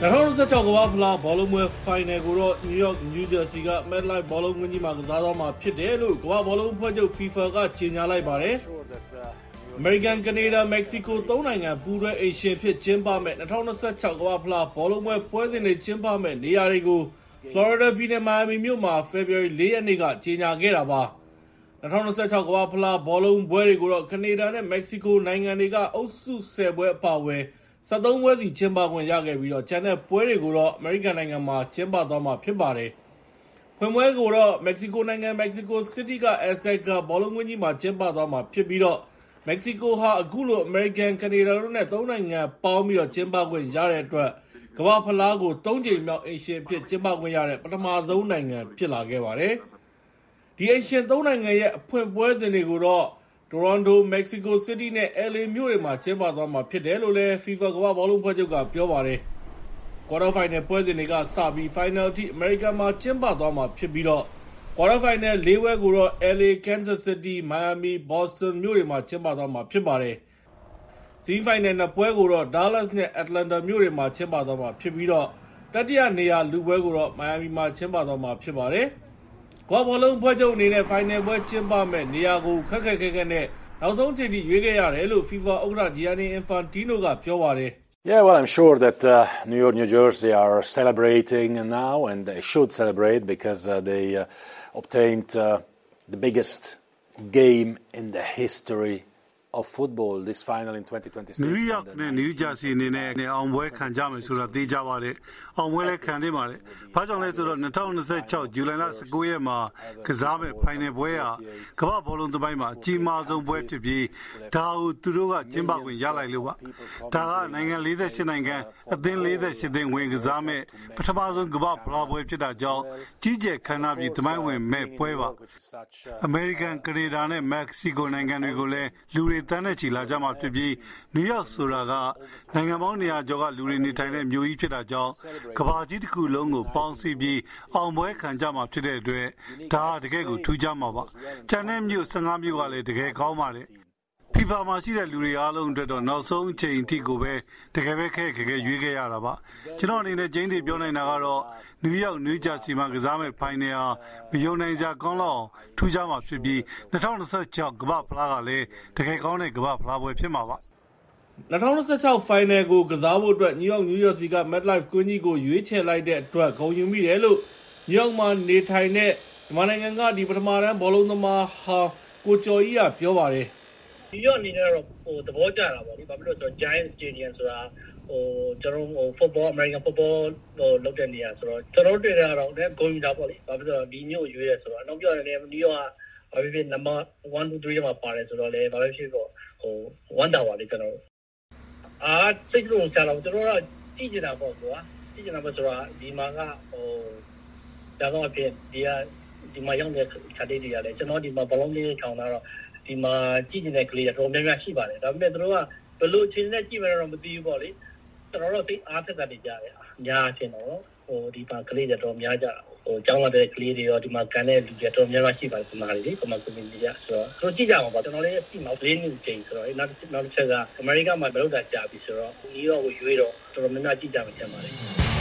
2016 ကမ္ဘာဖလားဘောလုံးပွဲဖိုင်နယ်ကိုတော့ New York New Jersey က MetLife ဘောလုံးကွင်းကြီးမှာကစားသွားမှာဖြစ်တယ်လို့ကမ္ဘာဘောလုံးအဖွဲ့ချုပ် FIFA ကကြေညာလိုက်ပါတယ်။ American, Canada, Mexico 3 နိုင်ငံပူးတွဲအိမ်ရှင်ဖြစ်ကျင်းပမဲ့2026ကမ္ဘာဖလားဘောလုံးပွဲပွဲစဉ်တွေကျင်းပမဲ့နေရာတွေကို Florida ပြည်နယ် Miami မြို့မှာ February 4 ရက်နေ့ကကြေညာခဲ့တာပါ။2026ကမ္ဘာဖလားဘောလုံးပွဲတွေကိုတော့ Canada နဲ့ Mexico နိုင်ငံတွေကအုပ်စု10ပွဲအပါအဝင်73ပွဲစီကျင်းပခွင့်ရခဲ့ပြီးတော့ကျန်တဲ့ပွဲတွေကိုတော့ American နိုင်ငံမှာကျင်းပသွားမှာဖြစ်ပါတယ်။ဖွင့်ပွဲကိုတော့ Mexico နိုင်ငံ Mexico City က Azteca ဘောလုံးကွင်းကြီးမှာကျင်းပသွားမှာဖြစ်ပြီးတော့ Mexico ဟာအခုလို American, Canada တို့နဲ့3နိုင်ငံပေါင်းပြီးတော့ကျင်းပခွင့်ရတဲ့အတွက်ကမ္ဘာဖလားကို3ကြိမ်မြောက်အိမ်ရှင်ဖြစ်ကျင်းပခွင့်ရတဲ့ပထမဆုံးနိုင်ငံဖြစ်လာခဲ့ပါတယ်။ဒီအိမ်ရှင်3နိုင်ငံရဲ့အဖွင့်ပွဲစဉ်တွေကိုတော့ Toronto, Mexico City နဲ့ LA မြို့တွေမှာကျင်းပသွားမှာဖြစ်တယ်လို့လည်း FIFA ကမ္ဘာဘောလုံးဖွဲ့ချုပ်ကပြောပါတယ်။ Quarter Final ပွဲစဉ်တွေကစပြီး Final အထိ American မှာကျင်းပသွားမှာဖြစ်ပြီးတော့ Quarter Final 4 ပွဲကိုတော့ LA, Kansas City, Miami, Boston မြို့တွေမှာကျင်းပသွားမှာဖြစ်ပါတယ်။ Semi Final 2 ပွဲကိုတော့ Dallas နဲ့ Atlanta မြို့တွေမှာကျင်းပသွားမှာဖြစ်ပြီးတော့တတိယနေရာလူပွဲကိုတော့ Miami မှာကျင်းပသွားမှာဖြစ်ပါတယ်။ကမ္ဘာဘောလုံးဖွဲ့ချုပ်အနေနဲ့ Final ပွဲကျင်းပမဲ့နေရာကိုခက်ခက်ခဲခဲနဲ့နောက်ဆုံးချိန်ထိရွေးခဲ့ရတယ်လို့ FIFA ဥက္ကဋ္ဌ Gianni Infantino ကပြောပါတယ်။ Yeah, well, I'm sure that New York, New Jersey are celebrating now, and they should celebrate because they obtained the biggest game in the history of football, this final in 2026. New York နဲ့ New Jersey အနေနဲ့အောင်ပွဲခံကြမယ်ဆိုတာသိကြပါတယ်။အောင်ပွဲလည်းခံသိပါတယ်။ဘာကြောင့်လဲဆိုတော့2026ဇူလိုင်လ19ရက်မှာကစားမဲ့ final ပွဲဟာကမ္ဘာဘောလုံးသမိုင်းမှာအကြီးမားဆုံးပွဲဖြစ်ပြီးဒါကိုသူတို့ကကျင်းပခွင့်ရလိုက်လို့ပါ။ဒါကနိုင်ငံ48နိုင်ငံအသင်း48သင်းဝင်ကစားမဲ့ပထမဆုံးကမ္ဘာဖလားပွဲဖြစ်တာကြောင့်ကြီးကျယ်ခမ်းနားပြီးသမိုင်းဝင်မဲ့ပွဲပါ။ American, Canada နဲ့ Mexico နိုင်ငံတွေကိုလည်းလူတွေတန်းနဲ့ချီလာကြမှာဖြစ်ပြီးနယူးယောက်ဆိုတာကနိုင်ငံပေါင်း100ကျော်ကလူတွေနေထိုင်တဲ့မြို့ကြီးဖြစ်တာကြောင့်ကမ္ဘာကြီးတစ်ခုလုံးကိုပေါင်းစည်းပြီးအောင်ပွဲခံကြမှာဖြစ်တဲ့အတွက်ဒါတကယ်ကိုထူးခြားမှာပါ။ကျန်တဲ့မြို့15မြို့ကလည်းတကယ်ကောင်းပါတယ်။ FIFA မှာရှိတဲ့လူတွေအားလုံးအတွက်တော့နောက်ဆုံးအချိန်အထိကိုပဲတကယ်ပဲခဲရွေးခဲ့ရတာပါ။ကျွန်တော်အနေနဲ့ကျင်းသိပြောနိုင်တာကတော့ New York, New Jersey မှာကစားမဲ့ Final ဟာမယုံနိုင်စရာကောင်းလောက်ထူးခြားမှာဖြစ်ပြီး2026ကမ္ဘာဖလားကလည်းတကယ်ကောင်းတဲ့ကမ္ဘာဖလားပွဲဖြစ်မှာပါ။2026 Final ကိုကစားဖို့အတွက် New York, New Jersey က MetLife ကွင်းကြီးကိုရွေးချယ်လိုက်တဲ့အတွက်ဂုဏ်ယူမိတယ်လို့ New York မှာနေထိုင်တဲ့မြန်မာနိုင်ငံကဒီပထမတန်းဘောလုံးသမားဟောင်းကိုကျော်ကြီးကပြောပါတယ်။ New York အနေနဲ့တော့သဘောကျတာပေါ့လေ။ဘာဖြစ်လို့လဲဆိုတော့ Giant Stadium ဆိုတာကျွန်တော်football American football လုပ်တဲ့နေရာဆိုတော့ကျွန်တော်တွေ့တာတော့လည်းဂုဏ်ယူတာပေါ့လေ။ဘာဖြစ်လို့လဲဆိုတော့ဒီမျိုးရွေးရဲဆိုတော့နောက်ပြောရတယ် New York ကဘာဖြစ် number 1 2 3 မှာပါတယ်ဆိုတော့လေဘာဖြစ်တော့ဝမ်းသာပါလေကျွန်တော်စိတ်လုံးချတော့ကျွန်တော်ကကြည့်နေတာပေါ့ကွာကြည့်နေတာပေါ့ဆိုတာဒီမှာကဒါတော့ဖြစ်ဒီမှာရောက်တဲ့ခါလေးတွေကလည်းကျွန်တော်ဒီမှာဘလုံးလေးထောင်တာတော့ဒီမှာကြည့်နေတဲ့ကလေးတော်များများရှိပါတယ်ဒါပေမဲ့တို့ကဘယ်လိုအချိန်နဲ့ကြည့်မှတော့မသိဘူးပေါ့လေကျွန်တော်တို့သိအားသက်တာတွေကြားတယ်ညာချင်းတော့ဒီမှာကလေးတွေတော်များကြကျောင်းလာတဲ့ကလေးတွေရောဒီမှာကန်တဲ့လူတွေတော်များများရှိပါတယ်ဒီမှာလေဒီမှာကွန်မြူနတီကဆိုတော့တို့ကြည့်ကြအောင်ပါကျွန်တော်လည်းဒီမှာလေးနှစ်ချိန်ဆိုတော့နောက်တစ်ချက်ကအမေရိကမှာမလုပ်တာကြာပြီဆိုတော့ဒီတော့ကိုရွေးတော့တော်တော်များများကြည့်ကြမှာဖြစ်ပါတယ်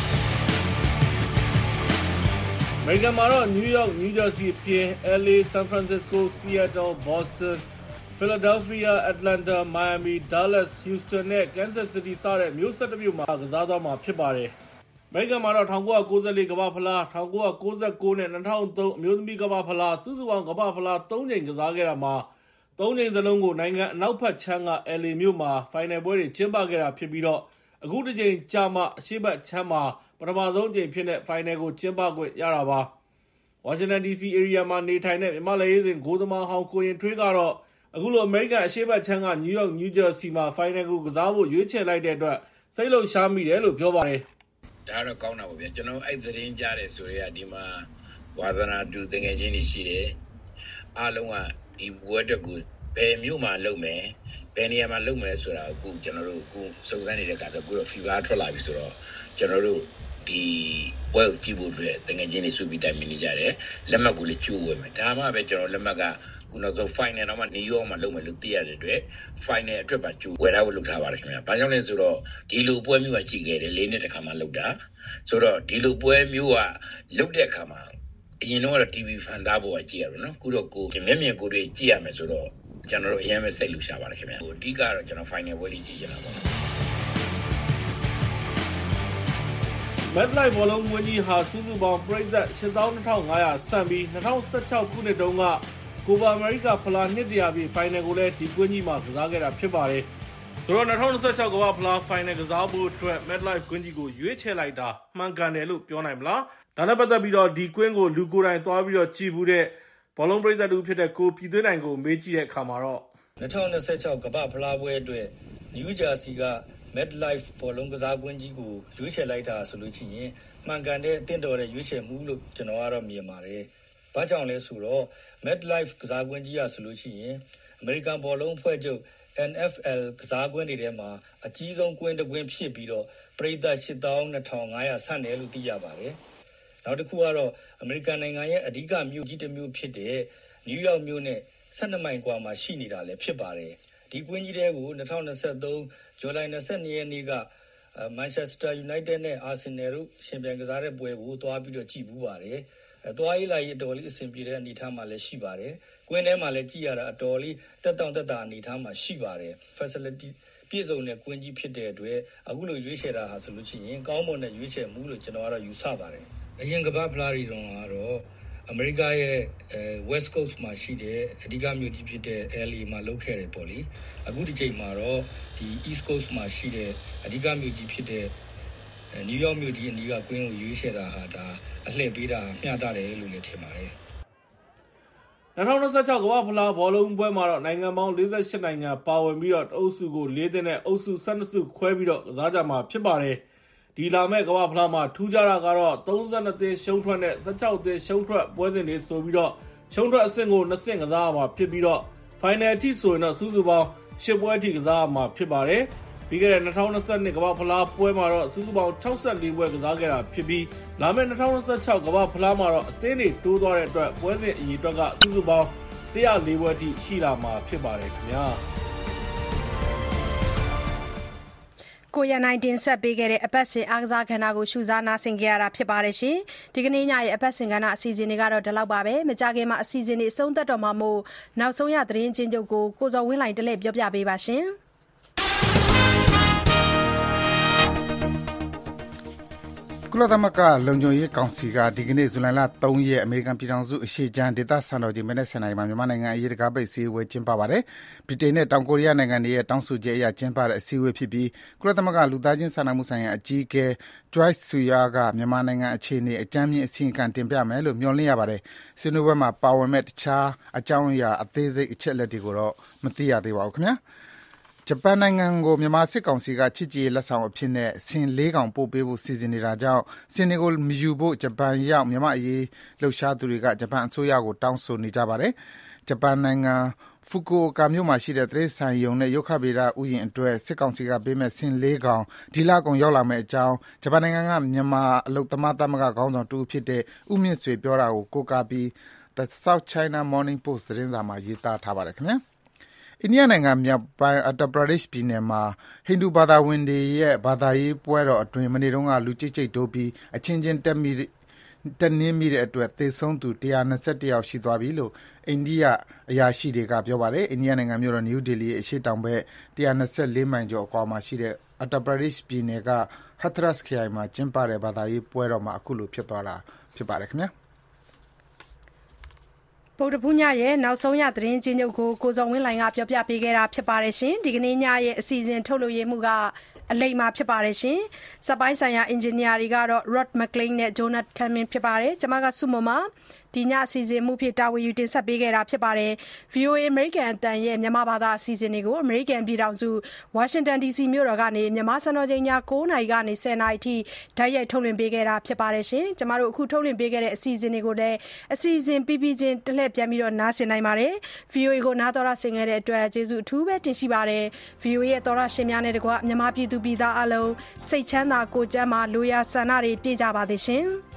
American မှာတော့ New York, New Jersey အပြင် LA, San Francisco, Seattle, Boston, Philadelphia, Atlanta, Miami, Dallas, Houston နဲ့ Kansas City စတဲ့မြို့17မြို့မှာကစားသွားမှာဖြစ်ပါတယ်။ American မှာတော့1994ကမ္ဘာဖလား1999နဲ့2003အမျိုးသမီးကမ္ဘာဖလားစုစုပေါင်းကမ္ဘာဖလား3ချိန်ကစားခဲ့တာမှာ3ချိန်စလုံးကိုနိုင်ငံအနောက်ဘက်ခြမ်းက LA မြို့မှာ Final ပွဲတွေကျင်းပခဲ့တာဖြစ်ပြီးတော့အခုတစ်ချိန်ကြာမှအရှေ့ဘက်ခြမ်းမှာပထမဆုံးအကြိမ်ဖြစ်တဲ့ Final ကိုကျင်းပခွင့်ရတာပါ။ Washington DC area မှာနေထိုင်တဲ့မြန်မာလက်ရေးစဉ်ဂိုးသမားဟောင်းကိုရင်ထွေးကတော့အခုလို American အရှေ့ဘက်ခြမ်းက New York, New Jersey မှာ Final ကိုကစားဖို့ရွေးချယ်လိုက်တဲ့အတွက်စိတ်လှုပ်ရှားမိတယ်လို့ပြောပါတယ်။ဒါတော့ကောင်းတာပေါ့ဗျာကျွန်တော်အဲ့သတင်းကြားတယ်ဆိုတော့ဒီမှာဝါသနာတူတငယ်ချင်းတွေရှိတယ်အားလုံးကဒီဝက်တက်ကိုဘယ်မြို့မှာလုပ်မယ်ဘယ်နေရာမှာလုပ်မယ်ဆိုတာအခုကျွန်တော်တို့အခုစုံစမ်းနေတဲ့ကတော့အခုတော့ FIFA ထွက်လာပြီဆိုတော့ကျွန်တော်တို့ဒီဘွဲကိုကြည့်ဖို့အတွက်တငယ်ချင်းတွေစုပြီးတိုင်ပင်နေကြတယ်လက်မှတ်ကိုလည်းကျိုးဝယ်မယ်ဒါမှပဲကျွန်တော်လက်မှတ်ကခုနောက်ဆုံး final တော့မှ New York မှာလုပ်မယ်လို့သိရတဲ့အတွက် final အတွက်ပါကြိုဝယ်ထားဖို့လုပ်ထားပါတယ်ခင်ဗျာ။ဘာကြောင့်လဲဆိုတော့ဒီလိုပွဲမျိုးကရှိခဲ့တယ်၄နှစ်တစ်ခါမှလုပ်တာဆိုတော့ဒီလိုပွဲမျိုးကလုပ်တဲ့အခါမှာအရင်တော့ TV ဖန်သားပေါ်ကကြည့်ရတော့နော်ခုတော့ကိုမျက်မြင်ကိုယ်တွေကြည့်ရမယ်ဆိုတော့ကျွန်တော်တို့အရင်ပဲစိတ်လှူရှားပါတယ်ခင်ဗျာ။အဓိကတော့ကျွန်တော် final ပွဲလေးကြည့်ကြတာပါ MetLife ဘောလုံးမွေးကြီးဟာစုစုပေါင်းပရိသတ် 82,500 ဆန့်ပြီး2016 ခုနှစ်တုန်းကကိုပါအမေရိကဖလားနှစ်တရာပြည့်ဖိုင်နယ်ကိုလည်းဒီကွင်းကြီးမှာကစားခဲ့တာဖြစ်ပါတယ်။ဆိုတော့2026ကမ္ဘာဖလားဖိုင်နယ်ကစားဖို့အတွက် MetLife ကွင်းကြီးကိုရွေးချယ်လိုက်တာမှန်ကန်တယ်လို့ပြောနိုင်မလား။ဒါနဲ့ပတ်သက်ပြီးတော့ဒီကွင်းကိုလူကိုယ်တိုင်သွားပြီးတော့ကြည့်ဘူးတဲ့ဘောလုံးပရိသတ်တူဖြစ်တဲ့ကိုပြည်သွင်းနိုင်ကိုမေးကြည့်တဲ့အခါမှာတော့ 2026ကမ္ဘာဖလားပွဲအတွက် New Jersey ကMetLife ဘောလုံးကစားကွင်းကြီးကိုရွေးချယ်လိုက်တာဆိုလို့ရှိရင်မှန်ကန်တဲ့အသင့်တော်တဲ့ရွေးချယ်မှုလို့ကျွန်တော်ကတော့မြင်ပါတယ်။ဘာကြောင့်လဲဆိုတော့ MetLife ကစားကွင်းကြီးရဆိုလို့ရှိရင်အမေရိကန်ဘောလုံးအဖွဲ့ချုပ် NFL ကစားကွင်းတွေထဲမှာအကြီးဆုံးကွင်းတစ်ကွင်းဖြစ်ပြီးတော့ပရိသတ် 82,500 ဆန့်တယ်လို့သိရပါတယ်။နောက်တစ်ခုကတော့အမေရိကန်နိုင်ငံရဲ့အဓိကမြို့ကြီးတစ်မြို့ဖြစ်တဲ့နယူးယောက်မြို့နဲ့12မိုင်ကွာမှာရှိနေတာလည်းဖြစ်ပါတယ်။ဒီကွင်းကြီးတွေကို2023ဇူလိုင်22ရက်နေ့ကManchester United နဲ့ Arsenal တို့ရှင်ပြိုင်ကစားတဲ့ပွဲကိုသွားပြီးတော့ကြည့်ဘူးပါတယ်။သွားရေးလာရေးအတော်လေးအဆင်ပြေတဲ့အနေအထားမှာလည်းရှိပါတယ်။ကွင်းထဲမှာလည်းကြည့်ရတာအတော်လေးတက်တောင့်တက်တာအနေအထားမှာရှိပါတယ်။ Facility ပြည့်စုံတဲ့ကွင်းကြီးဖြစ်တဲ့အတွက်အခုလိုရွေးချယ်တာဟာဆိုလို့ရှိရင်ကောင်းမွန်တဲ့ရွေးချယ်မှုလို့ကျွန်တော်ကတော့ယူဆပါတယ်။အရင်ကမ္ဘာဖလားတွေတုန်းကတော့အမေရိကရဲ့ West Coast မှာရှိတဲ့အဓိကမြို့ကြီးဖြစ်တဲ့ LA မှာလုပ်ခဲ့တယ်ပေါ့လေ။အခုဒီချိန်မှာတော့ဒီ East Coast မှာရှိတဲ့အဓိကမြို့ကြီးဖြစ်တဲ့ New York မြို့ကြီးအနီးကကွင်းကိုရွေးချယ်တာဟာဒါအလှည့်ပေးတာမျှတတယ်လို့လည်းထင်ပါတယ် 2026ကမ္ဘာဖလားဘောလုံးပွဲမှာတော့နိုင်ငံပေါင်း48နိုင်ငံပါဝင်ပြီးတော့တအုပ်စုကို4သင်းနဲ့အုပ်စု12စုခွဲပြီးတော့ကစားကြမှာဖြစ်ပါတယ်။ဒီလာမဲ့ကမ္ဘာဖလားမှာထူးခြားတာကတော့32သင်းရှုံးထွက်နဲ့16သင်းရှုံးထွက်ပွဲစဉ်တွေဆိုပြီးတော့ရှုံးထွက်အဆင့်ကို2ဆင့်ကစားရမှာဖြစ်ပြီးတော့ final အထိဆိုရင်တော့စုစုပေါင်း10ပွဲအထိကစားရမှာဖြစ်ပါတယ်။ပြီးခဲ့တဲ့2022ကမ္ဘာဖလားပွဲမှာတော့စုစုပေါင်း64ပွဲကစားခဲ့တာဖြစ်ပြီးလာမယ့်2026ကမ္ဘာဖလားမှာတော့အသင်းတွေတိုးသွားတဲ့အတွက်ပွဲစဉ်အရေအတွက်ကစုစုပေါင်း104ပွဲအထိရှိလာမှာဖြစ်ပါတယ်ခင်ဗျာ။ကိုရနိုင်တင်ဆက်ပေးခဲ့တဲ့အပတ်စဉ်အားကစားကဏ္ဍကိုရှုစားနာဆင်ကြရတာဖြစ်ပါတယ်ရှင်။ဒီကနေ့ညရဲ့အပတ်စဉ်ကဏ္ဍအစီအစဉ်တွေကတော့ဒီလောက်ပါပဲ။မကြခင်မှာအစီအစဉ်တွေအဆုံးသတ်တော့မှာမို့နောက်ဆုံးရသတင်းချင်းချုပ်ကိုကိုဇော်ဝင်းလှိုင်တလဲပြောပြပေးပါရှင်။ကုလသမဂ္ဂလုံခြုံရေးကောင်စီကဒီကနေ့ဇူလိုင်လ3ရက်အမေရိကန်ပြည်ထောင်စုအရှေ့ခြမ်းဒေသစံတော်ချိန်မနေ့စနေမှာမြန်မာနိုင်ငံအရေးတကားပိတ်စည်းဝေးကျင်းပပါတယ်။ဗြိတိန်နဲ့တောင်ကိုရီးယားနိုင်ငံတွေရဲ့တောင်းဆိုချက်အရကျင်းပတဲ့အစည်းအဝေးဖြစ်ပြီးကုလသမဂ္ဂလူသားချင်းစာနာမှုဆိုင်ရာအကြီးအကဲ Joyce Msuya ကမြန်မာနိုင်ငံအခြေအနေအကြမ်းမြင့်အစီရင်ခံတင်ပြမယ်လို့မျှော်လင့်ရပါတယ်။ဆွေးနွေးပွဲမှာပါဝင်မဲ့တခြားအကြောင်းအရာအသေးစိတ်အချက်လက်တွေကိုတော့မသိရသေးပါဘူးခင်ဗျာ။ဂျပန်နိုင်ငံကိုမြန်မာစစ်ကောင်စီကချစ်ကြည်ရေးလက်ဆောင်အဖြစ်နဲ့ဆင်၄កောင်ပို့ပေးဖို့စီစဉ်နေတာကြောင့်ဆင်တွေကိုမယူဖို့ဂျပန်ရောက်မြန်မာအရေးလှုပ်ရှားသူတွေကဂျပန်အစိုးရကိုတောင်းဆိုနေကြပါတယ်။ဂျပန်နိုင်ငံဖူကူအိုကာမြို့မှာရှိတဲ့တိရစ္ဆာန်ရုံနဲ့ရုက္ခဗေဒဥယျာဉ်အတွက်စစ်ကောင်စီကပေးမဲ့ဆင်၄កောင်ဒီလကုန်ရောက်လာမယ့်အကြောင်းဂျပန်နိုင်ငံကမြန်မာအလုပ်သမားသမဂ္ဂခေါင်းဆောင်တူဖြစ်တဲ့ဦးမြင့်ဆွေပြောတာကိုကိုးကားပြီး The South China Morning Post သတင်းစာမှာရေးသားထားပါတယ်ခင်ဗျာ။အိန္ဒိယနိုင်ငံမြောက်ပိုင်း Uttar Pradesh ပြည်နယ်မှာဟိန္ဒူဘာသာဝင်တွေရဲ့ဘာသာရေးပွဲတော်အတွင်းမနေ့တုန်းကလူကြိတ်ကြိတ်တိုးပြီးအချင်းချင်းတက်နင်းမိတဲ့အတွက်သေဆုံးသူ121ယောက်ရှိသွားပြီလို့အိန္ဒိယအရာရှိတွေကပြောပါတယ်။အိန္ဒိယနိုင်ငံမြို့တော်နယူးဒေလီရဲ့အရှေ့တောင်ဘက်124မိုင်ကျော်အကွာမှာရှိတဲ့ Uttar Pradesh ပြည်နယ်က Hathras ခရိုင်မှာကျင်းပတဲ့ဘာသာရေးပွဲတော်မှာအခုလိုဖြစ်သွားတာဖြစ်ပါတယ်ခင်ဗျာ။ဗုဒ္ဓဘုညရဲ့နောက်ဆုံးရသတင်းချင်းချုပ်ကိုကိုဇော်ဝင်းလှိုင်ကပြောပြပေးခဲ့တာဖြစ်ပါတယ်ရှင်။ဒီကနေ့ညရဲ့အစီအစဉ်ထုတ်လွှင့်ရမှုကအလိမ္မာဖြစ်ပါတယ်ရှင်။စက်ပိုင်းဆိုင်ရာအင်ဂျင်နီယာတွေကတော့ Rod McLean နဲ့ Jonathan Camin ဖြစ်ပါတယ်။ကျွန်မကစုမမဒီညအစီအစဉ်မှုဖြစ်တာဝန်ယူတင်ဆက်ပေးခဲ့တာဖြစ်ပါတယ်။ VOA American အတန်ရဲ့မြန်မာဘာသာအစီအစဉ်တွေကို American ပြည်ထောင်စု Washington DC မြို့တော်ကနေမြန်မာစံတော်ချိန်ည9:00နာရီကနေ10:00နာရီထိဓာတ်ရိုက်ထုတ်လွှင့်ပေးခဲ့တာဖြစ်ပါတယ်ရှင်။ကျွန်မတို့အခုထုတ်လွှင့်ပေးခဲ့တဲ့အစီအစဉ်တွေကိုလည်းအစီအစဉ်ပြီးချင်းတစ်လှည့်ပြန်ပြီးတော့နားဆင်နိုင်ပါတယ်။ VOA ကိုနားတော်ရဆင်ခဲ့တဲ့အတွက်ကျေးဇူးအထူးပဲတင်ရှိပါတယ်။ VOA ရဲ့တော်ရရှင်များနဲ့တကွမြန်မာပြည်သူပြည်သားအလုံးစိတ်ချမ်းသာကိုယ်ကျန်းမာလိုရာဆန္ဒတွေပြည့်ကြပါစေရှင်။